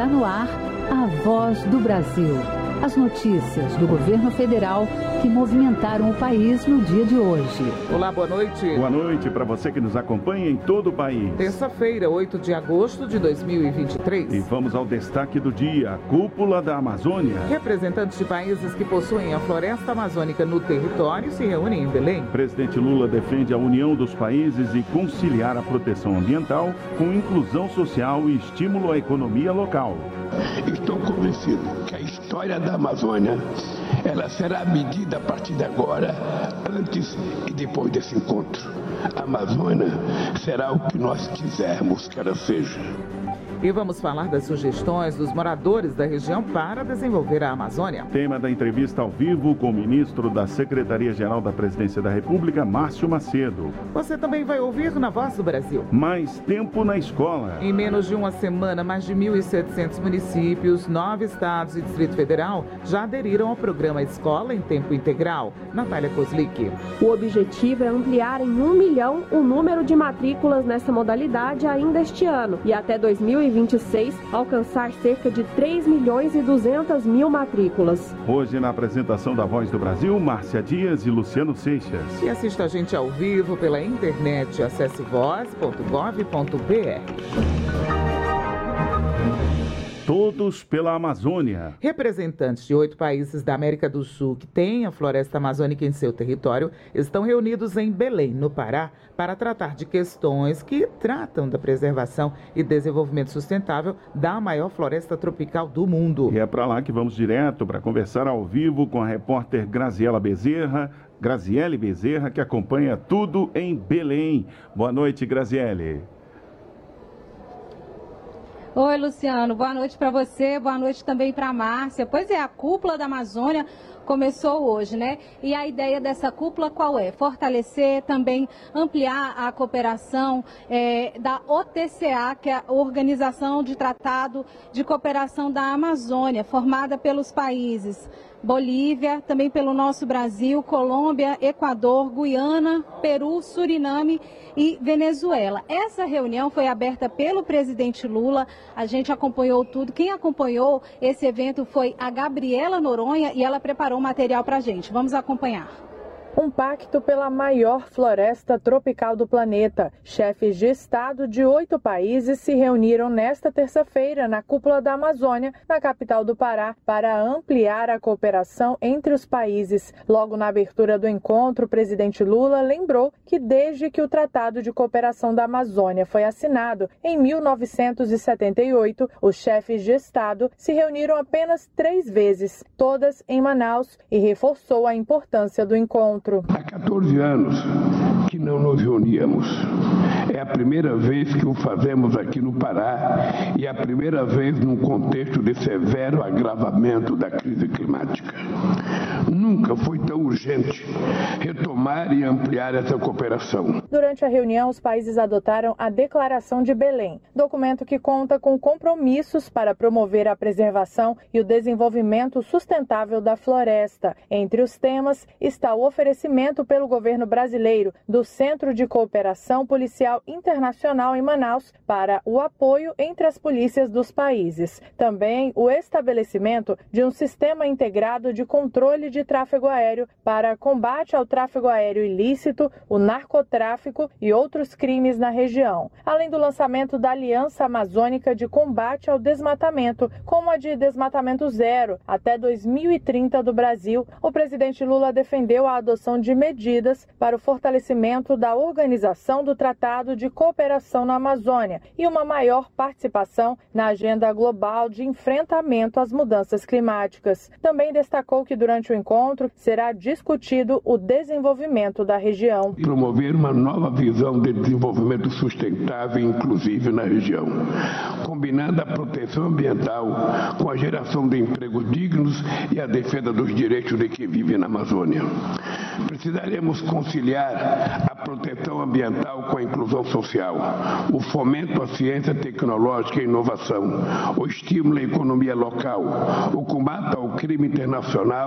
Está no ar a Voz do Brasil. As notícias do governo federal que movimentaram o país no dia de hoje. Olá, boa noite. Boa noite para você que nos acompanha em todo o país. Terça-feira, 8 de agosto de 2023. E vamos ao destaque do dia, a Cúpula da Amazônia. Representantes de países que possuem a floresta amazônica no território se reúnem em Belém. Presidente Lula defende a união dos países e conciliar a proteção ambiental com inclusão social e estímulo à economia local. Estou convencido que a história da Amazônia ela será medida a partir de agora, antes e depois desse encontro. A Amazônia será o que nós quisermos que ela seja. E vamos falar das sugestões dos moradores da região para desenvolver a Amazônia. Tema da entrevista ao vivo com o ministro da Secretaria-Geral da Presidência da República, Márcio Macedo. Você também vai ouvir na Voz do Brasil. Mais tempo na escola. Em menos de uma semana, mais de 1.700 municípios, 9 estados e Distrito Federal já aderiram ao programa Escola em Tempo Integral. Natália Kozlik. O objetivo é ampliar em 1 milhão o número de matrículas nessa modalidade ainda este ano e até 2026 alcançar cerca de 3.200.000 matrículas. Hoje, na apresentação da Voz do Brasil, Márcia Dias e Luciano Seixas. E assista a gente ao vivo pela internet. Acesse voz.gov.br. Todos pela Amazônia. Representantes de 8 países da América do Sul que têm a floresta amazônica em seu território estão reunidos em Belém, no Pará, para tratar de questões que tratam da preservação e desenvolvimento sustentável da maior floresta tropical do mundo. E é para lá que vamos direto para conversar ao vivo com a repórter Graziele Bezerra, que acompanha tudo em Belém. Boa noite, Graziele. Oi, Luciano. Boa noite para você, boa noite também para a Márcia. Pois é, a Cúpula da Amazônia começou hoje, né? E a ideia dessa cúpula qual é? Fortalecer, também ampliar a cooperação da OTCA, que é a Organização de Tratado de Cooperação da Amazônia, formada pelos países Bolívia, também pelo nosso Brasil, Colômbia, Equador, Guiana, Peru, Suriname e Venezuela. Essa reunião foi aberta pelo presidente Lula, a gente acompanhou tudo. Quem acompanhou esse evento foi a Gabriela Noronha e ela preparou material para a gente. Vamos acompanhar. Um pacto pela maior floresta tropical do planeta. Chefes de Estado de 8 países se reuniram nesta terça-feira na Cúpula da Amazônia, na capital do Pará, para ampliar a cooperação entre os países. Logo na abertura do encontro, o presidente Lula lembrou que desde que o Tratado de Cooperação da Amazônia foi assinado em 1978, os chefes de Estado se reuniram apenas 3 vezes, todas em Manaus, e reforçou a importância do encontro. Há 14 anos que não nos reuníamos. É a primeira vez que o fazemos aqui no Pará e a primeira vez num contexto de severo agravamento da crise climática. Nunca foi tão urgente retomar e ampliar essa cooperação. Durante a reunião, os países adotaram a Declaração de Belém, documento que conta com compromissos para promover a preservação e o desenvolvimento sustentável da floresta. Entre os temas está o oferecimento pelo governo brasileiro do Centro de Cooperação Policial Internacional em Manaus para o apoio entre as polícias dos países. Também o estabelecimento de um sistema integrado de controle de tráfego aéreo para combate ao tráfego aéreo ilícito, o narcotráfico e outros crimes na região. Além do lançamento da Aliança Amazônica de Combate ao Desmatamento, como a de Desmatamento Zero até 2030 do Brasil, o presidente Lula defendeu a adoção de medidas para o fortalecimento da organização do Tratado de Cooperação na Amazônia e uma maior participação na agenda global de enfrentamento às mudanças climáticas. Também destacou que durante o encontro será discutido o desenvolvimento da região. Promover uma nova visão de desenvolvimento sustentável e inclusivo na região, combinando a proteção ambiental com a geração de empregos dignos e a defesa dos direitos de quem vive na Amazônia. Precisaremos conciliar a proteção ambiental com a inclusão social, o fomento à ciência tecnológica e inovação, o estímulo à economia local, o combate ao crime internacional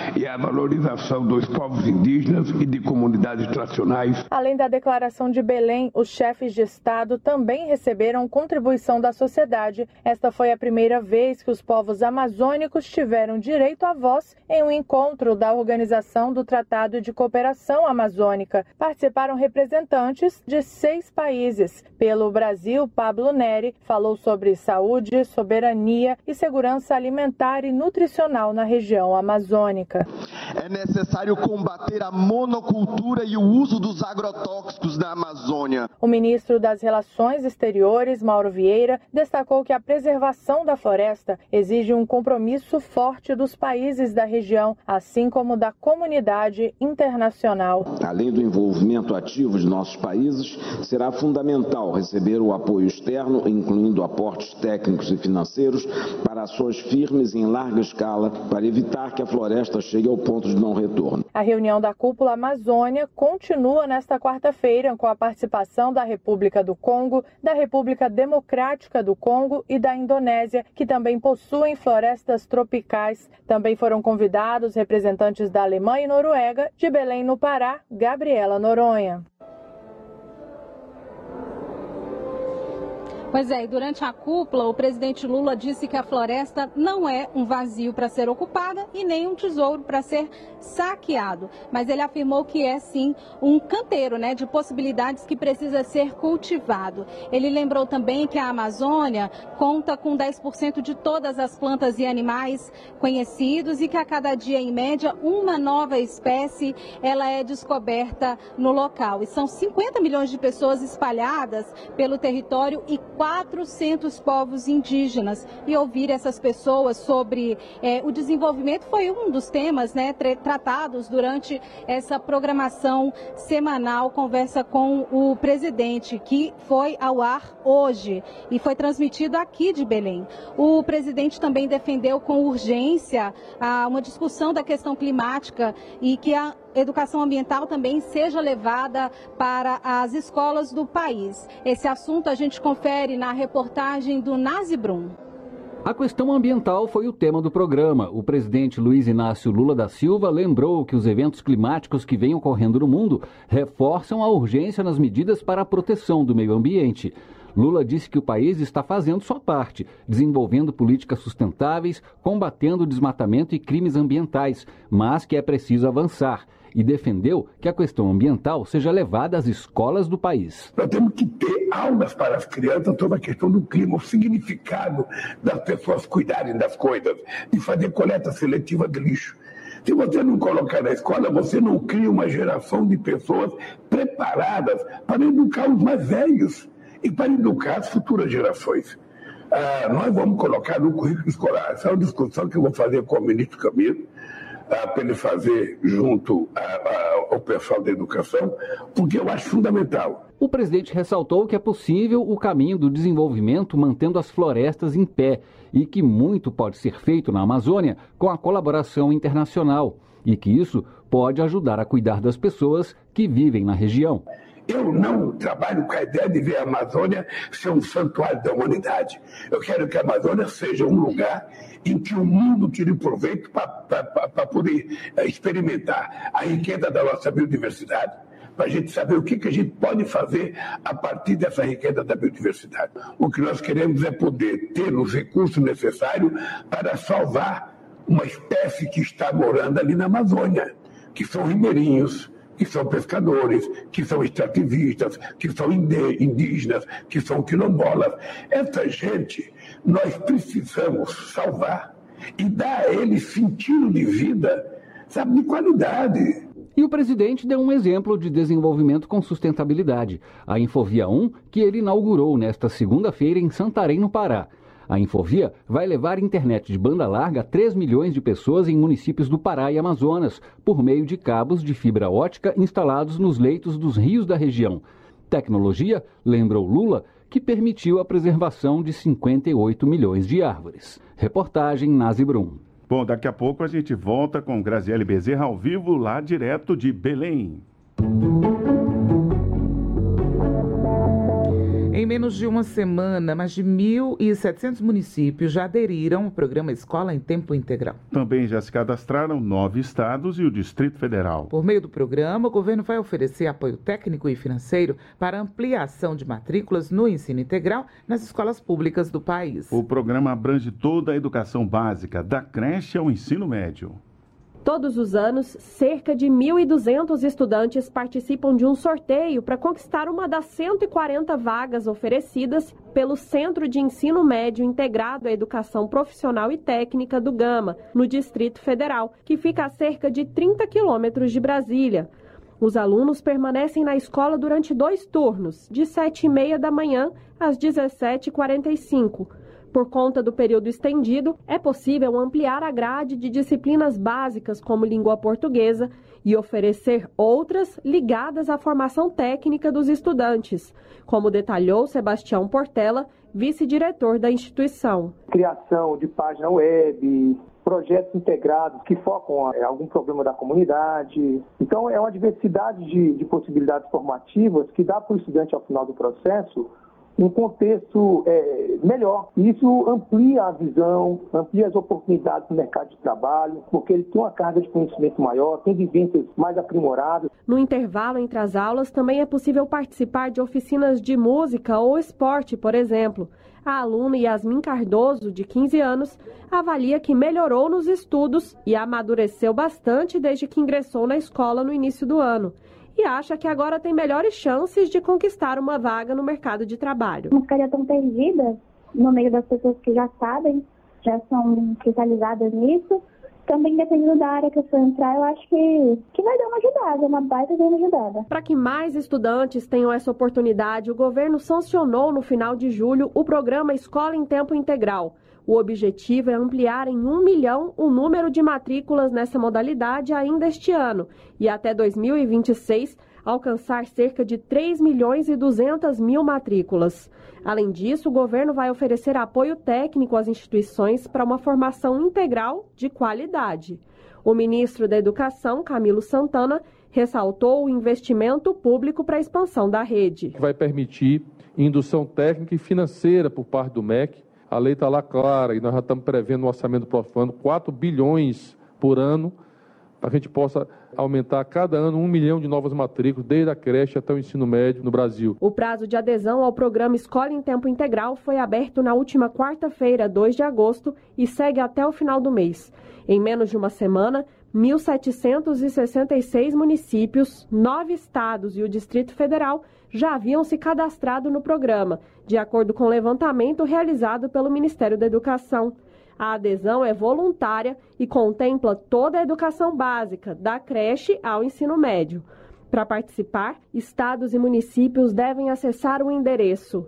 e a valorização dos povos indígenas e de comunidades tradicionais. Além da Declaração de Belém, os chefes de Estado também receberam contribuição da sociedade. Esta foi a primeira vez que os povos amazônicos tiveram direito à voz em um encontro da Organização do Tratado de Cooperação Amazônica. Participaram representantes de 6 países. Pelo Brasil, Pablo Neri falou sobre saúde, soberania e segurança alimentar e nutricional na região amazônica. É necessário combater a monocultura e o uso dos agrotóxicos na Amazônia. O ministro das Relações Exteriores, Mauro Vieira, destacou que a preservação da floresta exige um compromisso forte dos países da região, assim como da comunidade internacional. Além do envolvimento ativo de nossos países, será fundamental receber o apoio externo, incluindo aportes técnicos e financeiros, para ações firmes em larga escala, para evitar que a floresta chegue ao ponto de não retorno. A reunião da Cúpula Amazônia continua nesta quarta-feira com a participação da República do Congo, da República Democrática do Congo e da Indonésia, que também possuem florestas tropicais. Também foram convidados representantes da Alemanha e Noruega. De Belém, no Pará, Gabriela Noronha. Pois é, e durante a cúpula, o presidente Lula disse que a floresta não é um vazio para ser ocupada e nem um tesouro para ser saqueado. Mas ele afirmou que é, sim, um canteiro, né, de possibilidades que precisa ser cultivado. Ele lembrou também que a Amazônia conta com 10% de todas as plantas e animais conhecidos e que a cada dia, em média, uma nova espécie ela é descoberta no local. E são 50 milhões de pessoas espalhadas pelo território e 400 povos indígenas. E ouvir essas pessoas sobre o desenvolvimento foi um dos temas, né, tratados durante essa programação semanal, conversa com o presidente, que foi ao ar hoje e foi transmitido aqui de Belém. O presidente também defendeu com urgência uma discussão da questão climática e que a educação ambiental também seja levada para as escolas do país. Esse assunto a gente confere na reportagem do Nazi Brum. A questão ambiental foi o tema do programa. O presidente Luiz Inácio Lula da Silva lembrou que os eventos climáticos que vêm ocorrendo no mundo reforçam a urgência nas medidas para a proteção do meio ambiente. Lula disse que o país está fazendo sua parte, desenvolvendo políticas sustentáveis, combatendo o desmatamento e crimes ambientais, mas que é preciso avançar. E defendeu que a questão ambiental seja levada às escolas do país. Nós temos que ter aulas para as crianças sobre a questão do clima, o significado das pessoas cuidarem das coisas, de fazer coleta seletiva de lixo. Se você não colocar na escola, você não cria uma geração de pessoas preparadas para educar os mais velhos e para educar as futuras gerações. Nós vamos colocar no currículo escolar. Essa é uma discussão que eu vou fazer com o ministro Camilo, para ele fazer junto ao pessoal da educação, porque eu acho fundamental. O presidente ressaltou que é possível o caminho do desenvolvimento mantendo as florestas em pé e que muito pode ser feito na Amazônia com a colaboração internacional e que isso pode ajudar a cuidar das pessoas que vivem na região. Eu não trabalho com a ideia de ver a Amazônia ser um santuário da humanidade. Eu quero que a Amazônia seja um lugar em que o mundo tire proveito para poder experimentar a riqueza da nossa biodiversidade, para a gente saber o que a gente pode fazer a partir dessa riqueza da biodiversidade. O que nós queremos é poder ter os recursos necessários para salvar uma espécie que está morando ali na Amazônia, que são ribeirinhos, que são pescadores, que são extrativistas, que são indígenas, que são quilombolas. Essa gente nós precisamos salvar e dar a eles sentido de vida, sabe, de qualidade. E o presidente deu um exemplo de desenvolvimento com sustentabilidade, a Infovia 1, que ele inaugurou nesta segunda-feira em Santarém, no Pará. A Infovia vai levar internet de banda larga a 3 milhões de pessoas em municípios do Pará e Amazonas, por meio de cabos de fibra ótica instalados nos leitos dos rios da região. Tecnologia, lembrou Lula, que permitiu a preservação de 58 milhões de árvores. Reportagem Nazi Brum. Bom, daqui a pouco a gente volta com Graziele Bezerra ao vivo, lá direto de Belém. Em menos menos de uma semana, mais de 1.700 municípios já aderiram ao programa Escola em Tempo Integral. Também já se cadastraram 9 estados e o Distrito Federal. Por meio do programa, o governo vai oferecer apoio técnico e financeiro para ampliação de matrículas no ensino integral nas escolas públicas do país. O programa abrange toda a educação básica, da creche ao ensino médio. Todos os anos, cerca de 1.200 estudantes participam de um sorteio para conquistar uma das 140 vagas oferecidas pelo Centro de Ensino Médio Integrado à Educação Profissional e Técnica do Gama, no Distrito Federal, que fica a cerca de 30 quilômetros de Brasília. Os alunos permanecem na escola durante 2 turnos, de 7h30 da manhã às 17h45. Por conta do período estendido, é possível ampliar a grade de disciplinas básicas como língua portuguesa e oferecer outras ligadas à formação técnica dos estudantes, como detalhou Sebastião Portela, vice-diretor da instituição. Criação de página web, projetos integrados que focam em algum problema da comunidade. Então, é uma diversidade de possibilidades formativas que dá para o estudante, ao final do processo, um contexto melhor. Isso amplia a visão, amplia as oportunidades no mercado de trabalho, porque ele tem uma carga de conhecimento maior, tem vivências mais aprimoradas. No intervalo entre as aulas, também é possível participar de oficinas de música ou esporte, por exemplo. A aluna Yasmin Cardoso, de 15 anos, avalia que melhorou nos estudos e amadureceu bastante desde que ingressou na escola no início do ano. E acha que agora tem melhores chances de conquistar uma vaga no mercado de trabalho. Não ficaria tão perdida no meio das pessoas que já sabem, já são especializadas nisso. Também, dependendo da área que eu for entrar, eu acho que vai dar uma ajudada, uma baita de uma ajudada. Para que mais estudantes tenham essa oportunidade, o governo sancionou no final de julho o programa Escola em Tempo Integral. O objetivo é ampliar em 1 milhão o número de matrículas nessa modalidade ainda este ano e até 2026 alcançar cerca de 3.200.000 matrículas. Além disso, o governo vai oferecer apoio técnico às instituições para uma formação integral de qualidade. O ministro da Educação, Camilo Santana, ressaltou o investimento público para a expansão da rede. Vai permitir indução técnica e financeira por parte do MEC. A lei está lá clara e nós já estamos prevendo no orçamento do próximo ano 4 bilhões por ano, para que a gente possa aumentar cada ano 1 milhão de novas matrículas, desde a creche até o ensino médio no Brasil. O prazo de adesão ao programa Escola em Tempo Integral foi aberto na última quarta-feira, 2 de agosto, e segue até o final do mês. Em menos de uma semana, 1.766 municípios, 9 estados e o Distrito Federal já haviam se cadastrado no programa, de acordo com o levantamento realizado pelo Ministério da Educação. A adesão é voluntária e contempla toda a educação básica, da creche ao ensino médio. Para participar, estados e municípios devem acessar o endereço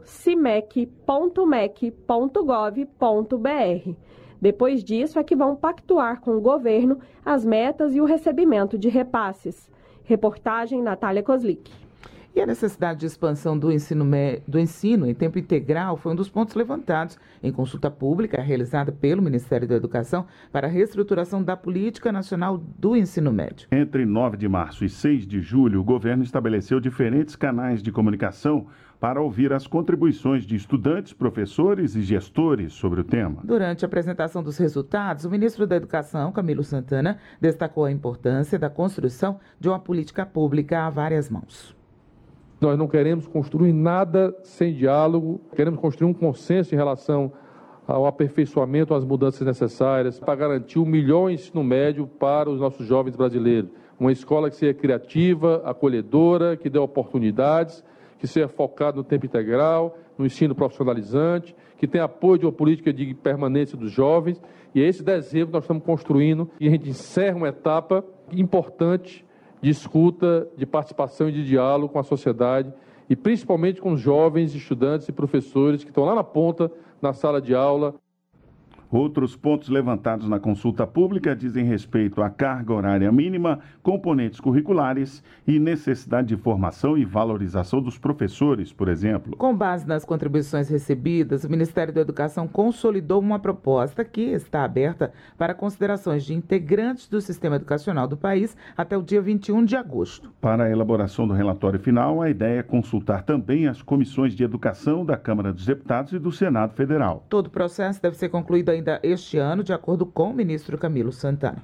cimec.mec.gov.br. Depois disso é que vão pactuar com o governo as metas e o recebimento de repasses. Reportagem Natália Kozlik. E a necessidade de expansão do ensino em tempo integral foi um dos pontos levantados em consulta pública realizada pelo Ministério da Educação para a reestruturação da Política Nacional do Ensino Médio. Entre 9 de março e 6 de julho, o governo estabeleceu diferentes canais de comunicação para ouvir as contribuições de estudantes, professores e gestores sobre o tema. Durante a apresentação dos resultados, o ministro da Educação, Camilo Santana, destacou a importância da construção de uma política pública a várias mãos. Nós não queremos construir nada sem diálogo, queremos construir um consenso em relação ao aperfeiçoamento, às mudanças necessárias para garantir o melhor ensino médio para os nossos jovens brasileiros. Uma escola que seja criativa, acolhedora, que dê oportunidades, que seja focada no tempo integral, no ensino profissionalizante, que tenha apoio de uma política de permanência dos jovens. E é esse desenho que nós estamos construindo e a gente encerra uma etapa importante de escuta, de participação e de diálogo com a sociedade e principalmente com os jovens, estudantes e professores que estão lá na ponta, na sala de aula. Outros pontos levantados na consulta pública dizem respeito à carga horária mínima, componentes curriculares e necessidade de formação e valorização dos professores, por exemplo. Com base nas contribuições recebidas, o Ministério da Educação consolidou uma proposta que está aberta para considerações de integrantes do sistema educacional do país até o dia 21 de agosto. Para a elaboração do relatório final, a ideia é consultar também as comissões de educação da Câmara dos Deputados e do Senado Federal. Todo o processo deve ser concluído ainda este ano, de acordo com o ministro Camilo Santana.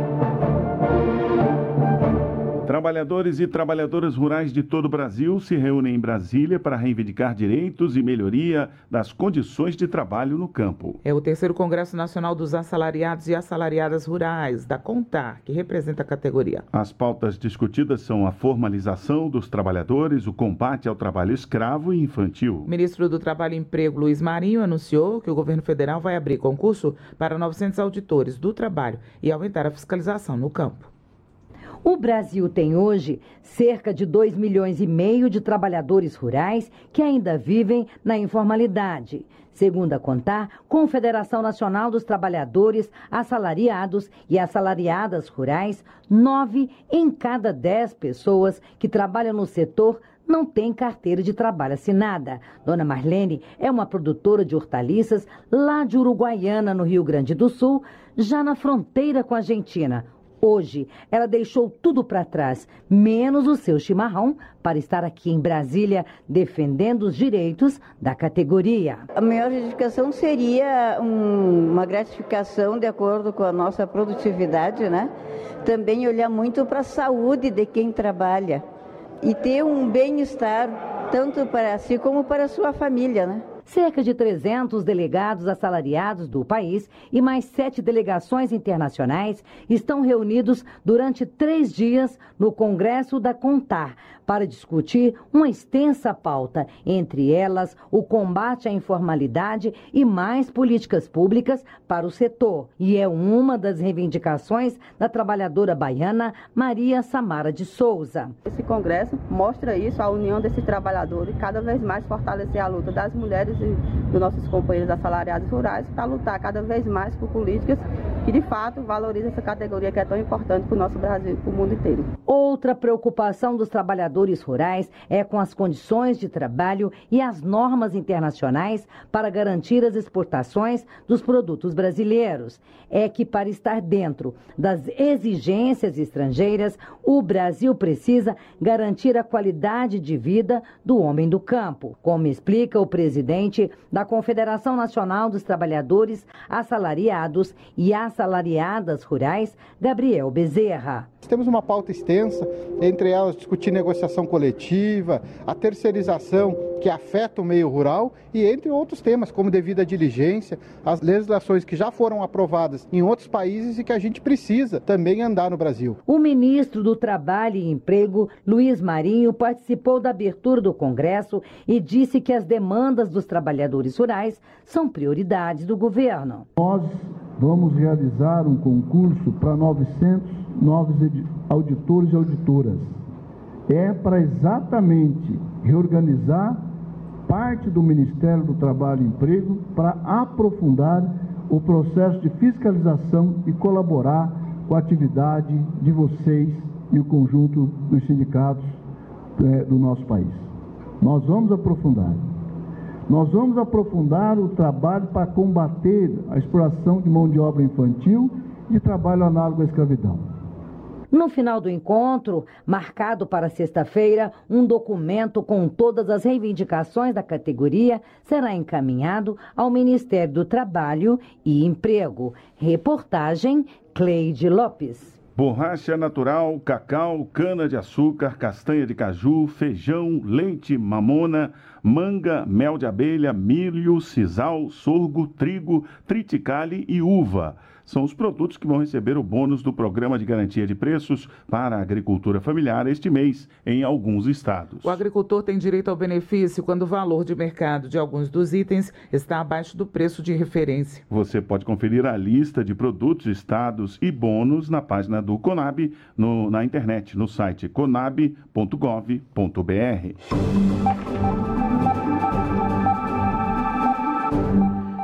Trabalhadores e trabalhadoras rurais de todo o Brasil se reúnem em Brasília para reivindicar direitos e melhoria das condições de trabalho no campo. É o 3º Congresso Nacional dos Assalariados e Assalariadas Rurais, da CONTAR, que representa a categoria. As pautas discutidas são a formalização dos trabalhadores, o combate ao trabalho escravo e infantil. O ministro do Trabalho e Emprego, Luiz Marinho, anunciou que o governo federal vai abrir concurso para 900 auditores do trabalho e aumentar a fiscalização no campo. O Brasil tem hoje cerca de 2,5 milhões de trabalhadores rurais que ainda vivem na informalidade. Segundo a CONTAR, Confederação Nacional dos Trabalhadores Assalariados e Assalariadas Rurais, 9 em cada 10 pessoas que trabalham no setor não tem carteira de trabalho assinada. Dona Marlene é uma produtora de hortaliças lá de Uruguaiana, no Rio Grande do Sul, já na fronteira com a Argentina. Hoje, ela deixou tudo para trás, menos o seu chimarrão, para estar aqui em Brasília defendendo os direitos da categoria. A maior justificação seria uma gratificação de acordo com a nossa produtividade, né? Também olhar muito para a saúde de quem trabalha e ter um bem-estar tanto para si como para a sua família, né? Cerca de 300 delegados assalariados do país e mais 7 delegações internacionais estão reunidos durante 3 dias no Congresso da CONTAR para discutir uma extensa pauta, entre elas o combate à informalidade e mais políticas públicas para o setor. E é uma das reivindicações da trabalhadora baiana Maria Samara de Souza. Esse congresso mostra isso, a união desses trabalhadores, cada vez mais fortalecer a luta das mulheres e dos nossos companheiros assalariados rurais para lutar cada vez mais por políticas que de fato valorizam essa categoria que é tão importante para o nosso Brasil e para o mundo inteiro. Outra preocupação dos trabalhadores rurais é com as condições de trabalho e as normas internacionais para garantir as exportações dos produtos brasileiros. É que para estar dentro das exigências estrangeiras, o Brasil precisa garantir a qualidade de vida do homem do campo, como explica o presidente da Confederação Nacional dos Trabalhadores Assalariados e Assalariadas Rurais, Gabriel Bezerra. Temos uma pauta extensa, entre elas discutir negociação coletiva, a terceirização que afeta o meio rural e entre outros temas, como devida diligência, as legislações que já foram aprovadas em outros países e que a gente precisa também andar no Brasil. O ministro do Trabalho e Emprego, Luiz Marinho, participou da abertura do Congresso e disse que as demandas dos trabalhadores rurais são prioridades do governo. Nós vamos realizar um concurso para 900 novos auditores e auditoras. É para exatamente reorganizar parte do Ministério do Trabalho e Emprego para aprofundar o processo de fiscalização e colaborar com a atividade de vocês e o conjunto dos sindicatos do nosso país. Nós vamos aprofundar. Nós vamos aprofundar o trabalho para combater a exploração de mão de obra infantil e trabalho análogo à escravidão. No final do encontro, marcado para sexta-feira, um documento com todas as reivindicações da categoria será encaminhado ao Ministério do Trabalho e Emprego. Reportagem Cleide Lopes. Borracha natural, cacau, cana-de-açúcar, castanha de caju, feijão, leite, mamona, manga, mel de abelha, milho, sisal, sorgo, trigo, triticale e uva. São os produtos que vão receber o bônus do Programa de Garantia de Preços para a Agricultura Familiar este mês em alguns estados. O agricultor tem direito ao benefício quando o valor de mercado de alguns dos itens está abaixo do preço de referência. Você pode conferir a lista de produtos, estados e bônus na página do Conab na internet, no site conab.gov.br.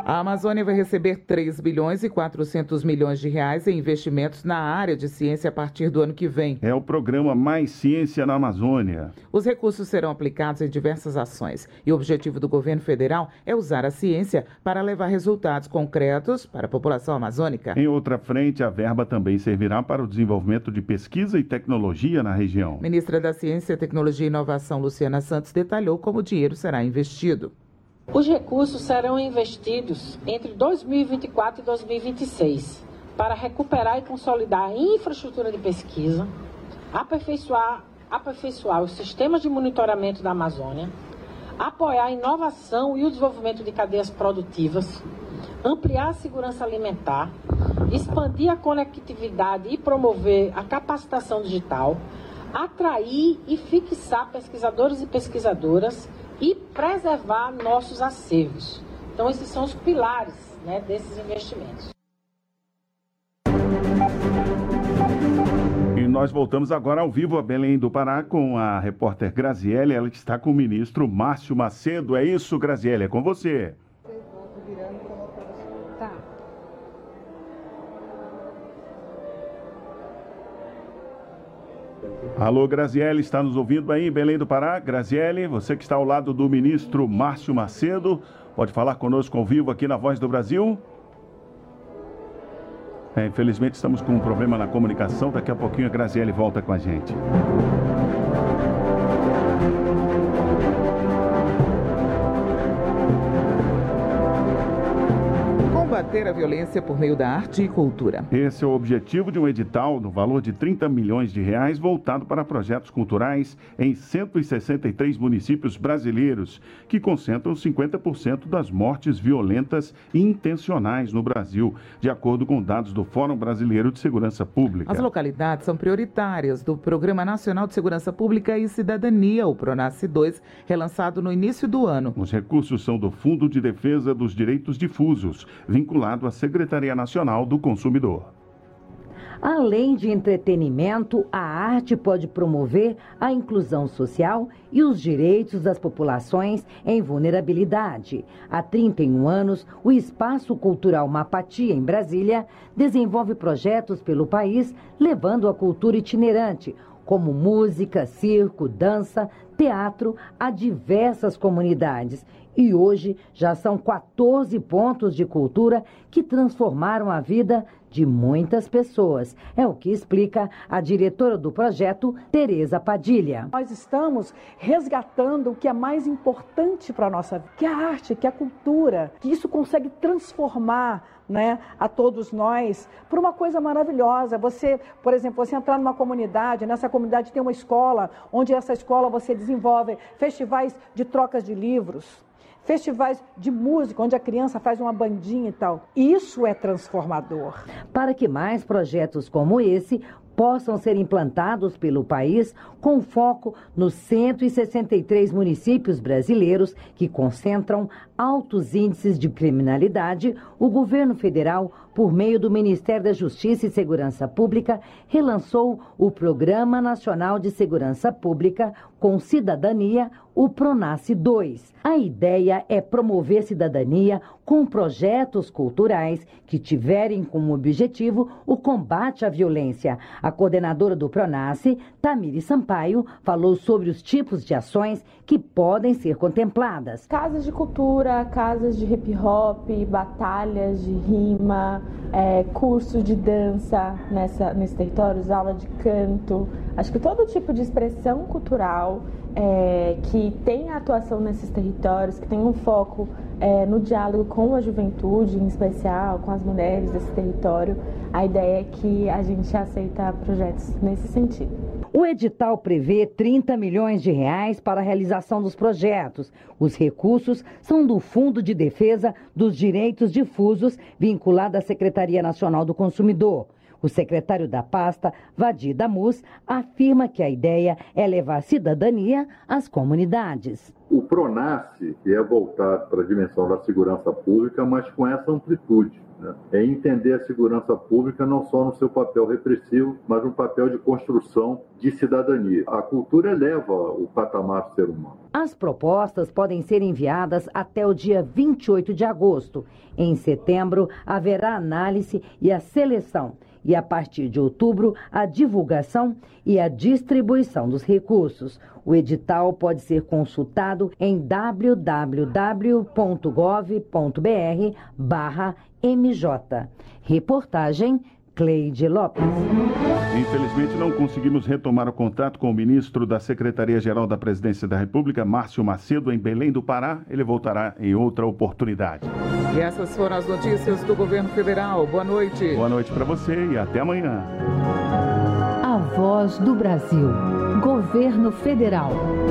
A Amazônia vai receber 3 bilhões e 400 milhões de reais em investimentos na área de ciência a partir do ano que vem. É o programa Mais Ciência na Amazônia. Os recursos serão aplicados em diversas ações e o objetivo do governo federal é usar a ciência para levar resultados concretos para a população amazônica. Em outra frente, a verba também servirá para o desenvolvimento de pesquisa e tecnologia na região. Ministra da Ciência, Tecnologia e Inovação, Luciana Santos, detalhou como o dinheiro será investido. Os recursos serão investidos entre 2024 e 2026 para recuperar e consolidar a infraestrutura de pesquisa, aperfeiçoar os sistemas de monitoramento da Amazônia, apoiar a inovação e o desenvolvimento de cadeias produtivas, ampliar a segurança alimentar, expandir a conectividade e promover a capacitação digital, atrair e fixar pesquisadores e pesquisadoras e preservar nossos acervos. Então, esses são os pilares, né, desses investimentos. E nós voltamos agora ao vivo a Belém do Pará com a repórter Graziele. Ela está com o ministro Márcio Macedo. É isso, Graziele, é com você. Tá. Alô, Graziele, está nos ouvindo aí em Belém do Pará? Graziele, você que está ao lado do ministro Márcio Macedo, pode falar conosco ao vivo aqui na Voz do Brasil? Infelizmente estamos com um problema na comunicação, daqui a pouquinho a Graziele volta com a gente. Combater a violência por meio da arte e cultura. Esse é o objetivo de um edital no valor de 30 milhões de reais voltado para projetos culturais em 163 municípios brasileiros, que concentram 50% das mortes violentas e intencionais no Brasil, de acordo com dados do Fórum Brasileiro de Segurança Pública. As localidades são prioritárias do Programa Nacional de Segurança Pública e Cidadania, o PRONASSE 2, relançado no início do ano. Os recursos são do Fundo de Defesa dos Direitos Difusos, vinculado à Secretaria Nacional do Consumidor. Além de entretenimento, a arte pode promover a inclusão social e os direitos das populações em vulnerabilidade. Há 31 anos, o Espaço Cultural Mapati, em Brasília, desenvolve projetos pelo país, levando a cultura itinerante, como música, circo, dança, teatro, a diversas comunidades. E hoje já são 14 pontos de cultura que transformaram a vida de muitas pessoas. É o que explica a diretora do projeto, Tereza Padilha. Nós estamos resgatando o que é mais importante para a nossa vida, que é a arte, que é a cultura, que isso consegue transformar, né, a todos nós por uma coisa maravilhosa. Você, por exemplo, você entrar numa comunidade, nessa comunidade tem uma escola, onde essa escola você desenvolve festivais de trocas de livros, festivais de música, onde a criança faz uma bandinha e tal. Isso é transformador. Para que mais projetos como esse possam ser implantados pelo país, com foco nos 163 municípios brasileiros que concentram altos índices de criminalidade, o governo federal, por meio do Ministério da Justiça e Segurança Pública, relançou o Programa Nacional de Segurança Pública com Cidadania, o PRONASSE 2. A ideia é promover cidadania com projetos culturais que tiverem como objetivo o combate à violência. A coordenadora do PRONASSE, Tamiri Sampaio, falou sobre os tipos de ações que podem ser contempladas. Casas de cultura, casas de hip hop, batalhas de rima, cursos de dança nesses territórios, aula de canto. Acho que todo tipo de expressão cultural que tem atuação nesses territórios, que tem um foco no diálogo com a juventude, em especial com as mulheres desse território, a ideia é que a gente aceita projetos nesse sentido. O edital prevê 30 milhões de reais para a realização dos projetos. Os recursos são do Fundo de Defesa dos Direitos Difusos, vinculado à Secretaria Nacional do Consumidor. O secretário da pasta, Vadir Damus, afirma que a ideia é levar cidadania às comunidades. O PRONASSE, que é voltado para a dimensão da segurança pública, mas com essa amplitude. né? É entender a segurança pública não só no seu papel repressivo, mas no papel de construção de cidadania. A cultura eleva o patamar do ser humano. As propostas podem ser enviadas até o dia 28 de agosto. Em setembro, haverá análise e a seleção. E a partir de outubro, a divulgação e a distribuição dos recursos. O edital pode ser consultado em www.gov.br/MJ. Reportagem Cleide Lopes. Infelizmente, não conseguimos retomar o contato com o ministro da Secretaria-Geral da Presidência da República, Márcio Macedo, em Belém do Pará. Ele voltará em outra oportunidade. E essas foram as notícias do governo federal. Boa noite. Boa noite para você e até amanhã. A Voz do Brasil. Governo Federal.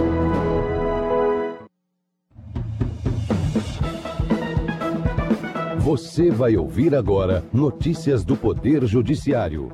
Você vai ouvir agora notícias do Poder Judiciário.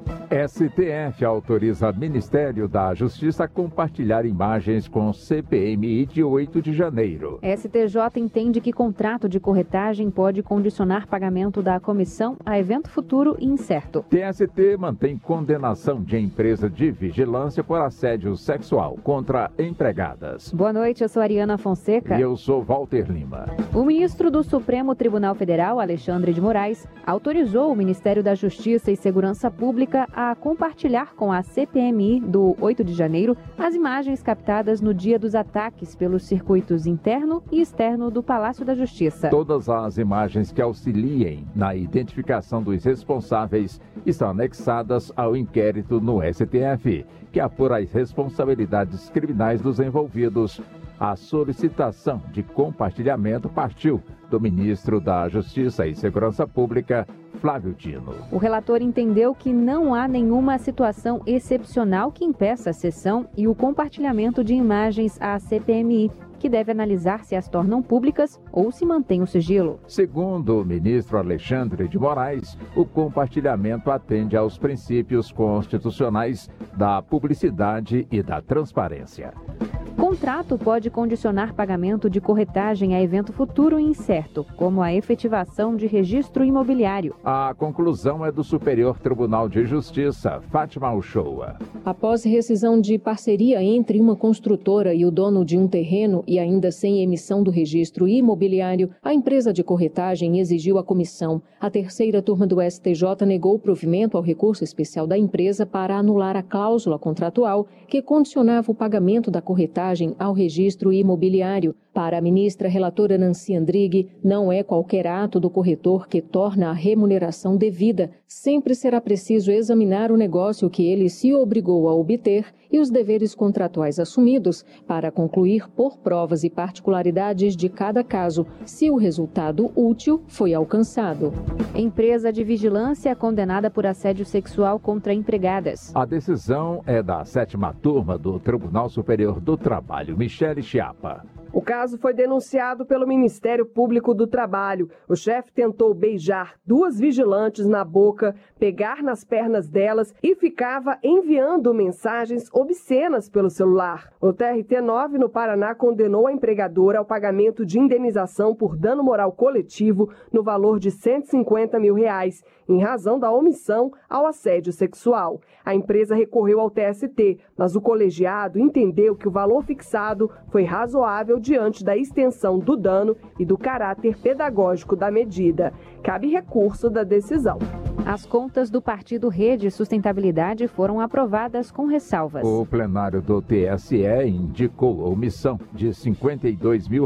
STF autoriza Ministério da Justiça a compartilhar imagens com CPMI de 8 de janeiro. STJ entende que contrato de corretagem pode condicionar pagamento da comissão a evento futuro e incerto. TST mantém condenação de empresa de vigilância por assédio sexual contra empregadas. Boa noite, eu sou Ariana Fonseca. E eu sou Walter Lima. O ministro do Supremo Tribunal Federal, Alexandre de Moraes, autorizou o Ministério da Justiça e Segurança Pública a compartilhar com a CPMI do 8 de janeiro as imagens captadas no dia dos ataques pelos circuitos interno e externo do Palácio da Justiça. Todas as imagens que auxiliem na identificação dos responsáveis estão anexadas ao inquérito no STF, que apura as responsabilidades criminais dos envolvidos. A solicitação de compartilhamento partiu do ministro da Justiça e Segurança Pública, Flávio Dino. O relator entendeu que não há nenhuma situação excepcional que impeça a cessão e o compartilhamento de imagens à CPMI, que deve analisar se as tornam públicas ou se mantém o sigilo. Segundo o ministro Alexandre de Moraes, o compartilhamento atende aos princípios constitucionais da publicidade e da transparência. Contrato pode condicionar pagamento de corretagem a evento futuro e incerto, como a efetivação de registro imobiliário. A conclusão é do Superior Tribunal de Justiça, Fátima Uchoa. Após rescisão de parceria entre uma construtora e o dono de um terreno e ainda sem emissão do registro imobiliário, a empresa de corretagem exigiu a comissão. A terceira turma do STJ negou o provimento ao recurso especial da empresa para anular a cláusula contratual que condicionava o pagamento da corretagem ao registro imobiliário. Para a ministra relatora Nancy Andrighi, não é qualquer ato do corretor que torna a remuneração devida. Sempre será preciso examinar o negócio que ele se obrigou a obter e os deveres contratuais assumidos para concluir por provas e particularidades de cada caso se o resultado útil foi alcançado. Empresa de vigilância condenada por assédio sexual contra empregadas. A decisão é da 7ª turma do Tribunal Superior do Trabalho, Michele Chiapa. O caso foi denunciado pelo Ministério Público do Trabalho. O chefe tentou beijar 2 vigilantes na boca, pegar nas pernas delas e ficava enviando mensagens obscenas pelo celular. O TRT-9 no Paraná condenou a empregadora ao pagamento de indenização por dano moral coletivo no valor de R$150 mil, em razão da omissão ao assédio sexual. A empresa recorreu ao TST, mas o colegiado entendeu que o valor fixado foi razoável diante da extensão do dano e do caráter pedagógico da medida. Cabe recurso da decisão. As contas do Partido Rede e Sustentabilidade foram aprovadas com ressalvas. O plenário do TSE indicou a omissão de R$52 mil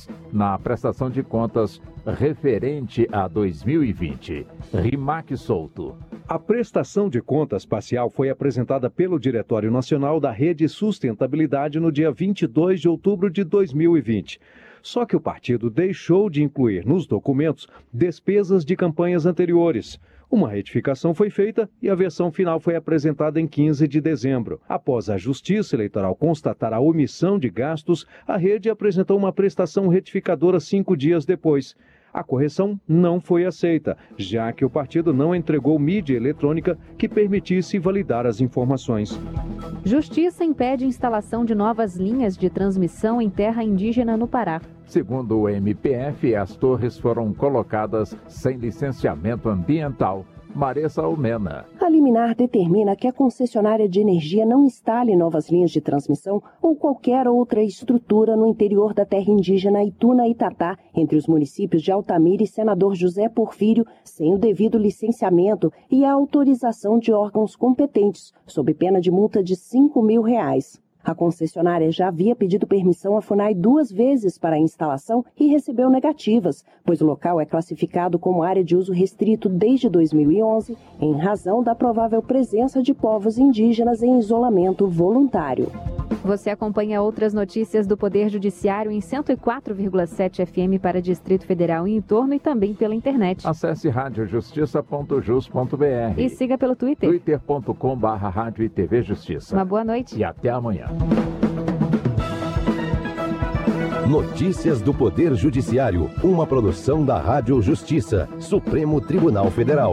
na prestação de contas referente a 2020. Rimac Souto. A prestação de contas parcial foi apresentada pelo Diretório Nacional da Rede Sustentabilidade no dia 22 de outubro de 2020. Só que o partido deixou de incluir nos documentos despesas de campanhas anteriores. Uma retificação foi feita e a versão final foi apresentada em 15 de dezembro. Após a Justiça Eleitoral constatar a omissão de gastos, a rede apresentou uma prestação retificadora 5 dias depois. A correção não foi aceita, já que o partido não entregou mídia eletrônica que permitisse validar as informações. Justiça impede instalação de novas linhas de transmissão em terra indígena no Pará. Segundo o MPF, as torres foram colocadas sem licenciamento ambiental. Maressa Almena. A liminar determina que a concessionária de energia não instale novas linhas de transmissão ou qualquer outra estrutura no interior da terra indígena Ituna-Itatá, entre os municípios de Altamira e Senador José Porfírio, sem o devido licenciamento e a autorização de órgãos competentes, sob pena de multa de R$5.000. A concessionária já havia pedido permissão à FUNAI 2 vezes para a instalação e recebeu negativas, pois o local é classificado como área de uso restrito desde 2011, em razão da provável presença de povos indígenas em isolamento voluntário. Você acompanha outras notícias do Poder Judiciário em 104,7 FM para Distrito Federal e em torno e também pela internet. Acesse radiojustiça.jus.br e siga pelo Twitter. twitter.com/rádio e TV Justiça. Uma boa noite. E até amanhã. Notícias do Poder Judiciário, uma produção da Rádio Justiça, Supremo Tribunal Federal.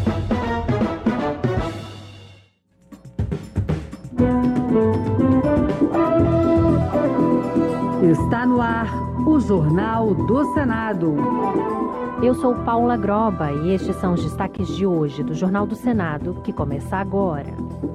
Está no ar o Jornal do Senado. Eu sou Paula Groba e estes são os destaques de hoje do Jornal do Senado, que começa agora.